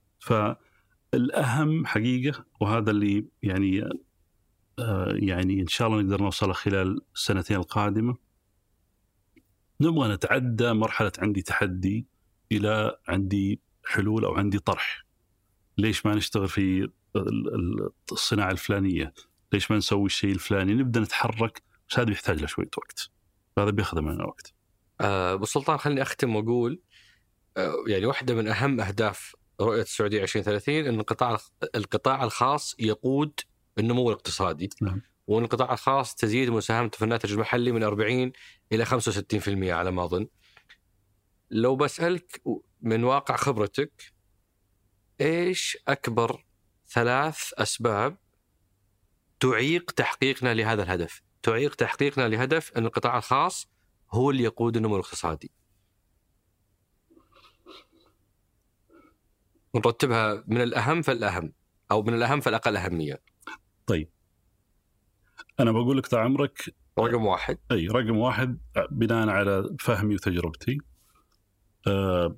فالأهم حقيقة، وهذا اللي يعني آه يعني إن شاء الله نقدر نوصله خلال السنتين القادمة، نبغى نتعدى مرحلة عندي تحدي إلى عندي حلول أو عندي طرح. ليش ما نشتغل في الصناعة الفلانية؟ ليش ما نسوي الشيء الفلاني؟ نبدأ نتحرك، بس هذا يحتاج له شوية وقت، هذا بياخذ مننا وقت. أه أبو سلطان، خليني أختم وأقول أه يعني واحدة من أهم أهداف رؤية السعودية عشرين ثلاثين أن القطاع القطاع الخاص يقود النمو الاقتصادي. نعم. وأن القطاع الخاص تزيد مساهمته في الناتج المحلي من أربعين إلى خمسة وستين بالمئة على ما أظن. لو بسألك من واقع خبرتك، إيش أكبر ثلاث أسباب تعيق تحقيقنا لهذا الهدف، تعيق تحقيقنا لهدف أن القطاع الخاص هو اللي يقود النمو الاقتصادي؟ نرتبها من الأهم فالأهم، أو من الأهم فالأقل أهمية. طيب، أنا بقول لك طال عمرك رقم واحد. أي رقم واحد بناء على فهمي وتجربتي، أه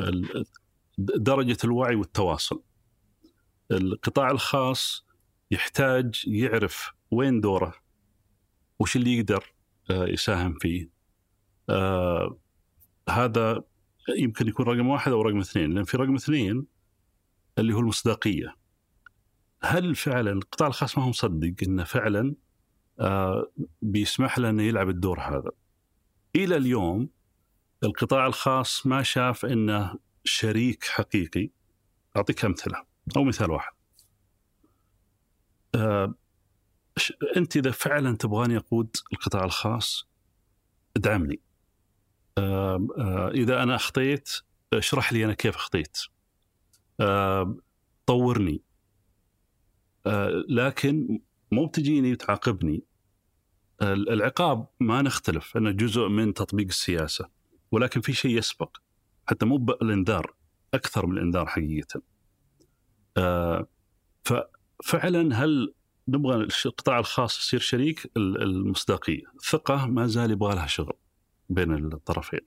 درجة الوعي والتواصل. القطاع الخاص يحتاج يعرف وين دوره، وش اللي يقدر يساهم فيه. آه هذا يمكن يكون رقم واحد أو رقم اثنين، لأن في رقم اثنين اللي هو المصداقية. هل فعلا القطاع الخاص ما هو مصدق إنه فعلا آه بيسمح له إنه يلعب الدور هذا؟ إلى اليوم القطاع الخاص ما شاف إنه شريك حقيقي. أعطيك أمثلة أو مثال واحد. آه أنت إذا فعلا تبغاني أقود القطاع الخاص، ادعمني. آه آه إذا أنا أخطيت، اشرح لي أنا كيف أخطيت. آه طورني. آه لكن مو بتجيني وتعاقبني. آه العقاب ما نختلف أنه جزء من تطبيق السياسة، ولكن في شيء يسبق، حتى مو بالإنذار، أكثر من الإنذار حقيقة. آه ففعلا هل نبغى القطاع الخاص يصير شريك؟ المصداقية، الثقة ما زال يبغى لها شغل بين الطرفين.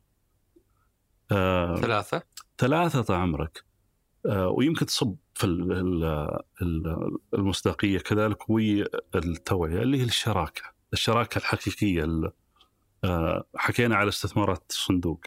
آه ثلاثة ثلاثة طال عمرك، آه ويمكن تصب في المصداقية كذلك والتوعية، اللي هي الشراكة الشراكة الحقيقية. آه حكينا على استثمارات الصندوق.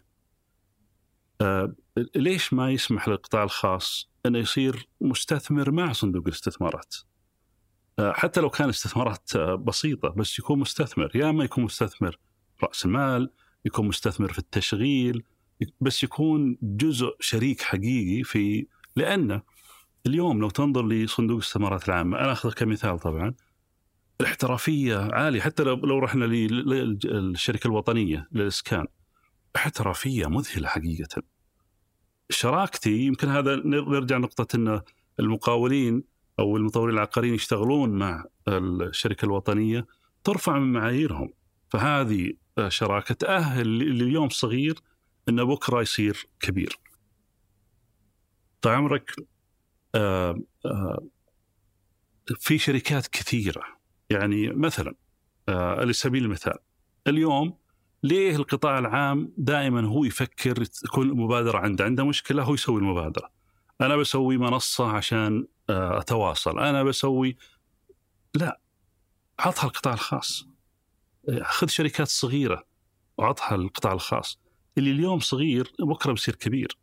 آه ليش ما يسمح للقطاع الخاص أنه يصير مستثمر مع صندوق الاستثمارات؟ حتى لو كان استثمارات بسيطة، بس يكون مستثمر. يا ما يكون مستثمر رأس المال، يكون مستثمر في التشغيل، بس يكون جزء شريك حقيقي في. لأن اليوم لو تنظر لصندوق الاستثمارات العامة، أنا أخذ كمثال، طبعا الاحترافية عالية. حتى لو رحنا للشركة الوطنية للإسكان، احترافية مذهلة حقيقة. شراكتي، يمكن هذا نرجع نقطة أن المقاولين أو المطورين العقاريين يشتغلون مع الشركة الوطنية، ترفع من معاييرهم. فهذه شراكة تأهل اللي اليوم صغير إنه بكرة يصير كبير. طيب عمرك، آآ آآ في شركات كثيرة، يعني مثلا على سبيل المثال اليوم ليه القطاع العام دائما هو يفكر تكون المبادرة عنده عنده مشكلة هو يسوي المبادرة. أنا بسوي منصة عشان أتواصل، أنا بسوي. لا، عطها القطاع الخاص. خذ شركات صغيرة وعطها القطاع الخاص. اللي اليوم صغير بكرة بيصير كبير.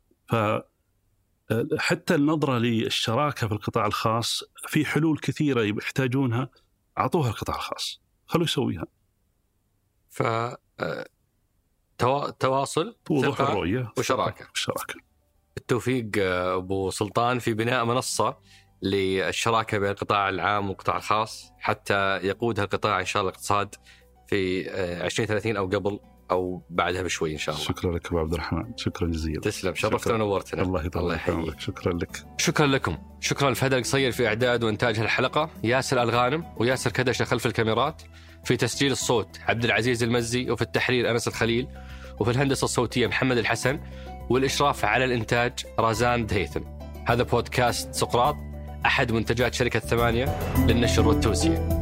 فحتى النظرة للشراكة في القطاع الخاص، في حلول كثيرة يحتاجونها، عطوها القطاع الخاص، خلوا يسويها. ف تواصل، وضوح الرؤية وشراكة. الشراكة. بالتوفيق أبو سلطان في بناء منصة للشراكة بين القطاع العام والقطاع الخاص حتى يقودها القطاع إن شاء الله الاقتصاد في عشرين ثلاثين أو قبل أو بعدها بشوي إن شاء الله. شكرا لك أبو عبد الرحمن، شكرا جزيلا. تسلم، شرفتنا ونورتنا. الله يطول عمرك. شكرا لك. شكرا لكم. شكرا لفهد القصير في إعداد وإنتاج هالحلقة، ياسر الغانم وياسر كدشة خلف الكاميرات، في تسجيل الصوت عبد العزيز المزي، وفي التحرير أنس الخليل، وفي الهندسة الصوتية محمد الحسن، والإشراف على الإنتاج رازان دهيثم. هذا بودكاست سقراط، أحد منتجات شركة ثمانية للنشر والتوزيع.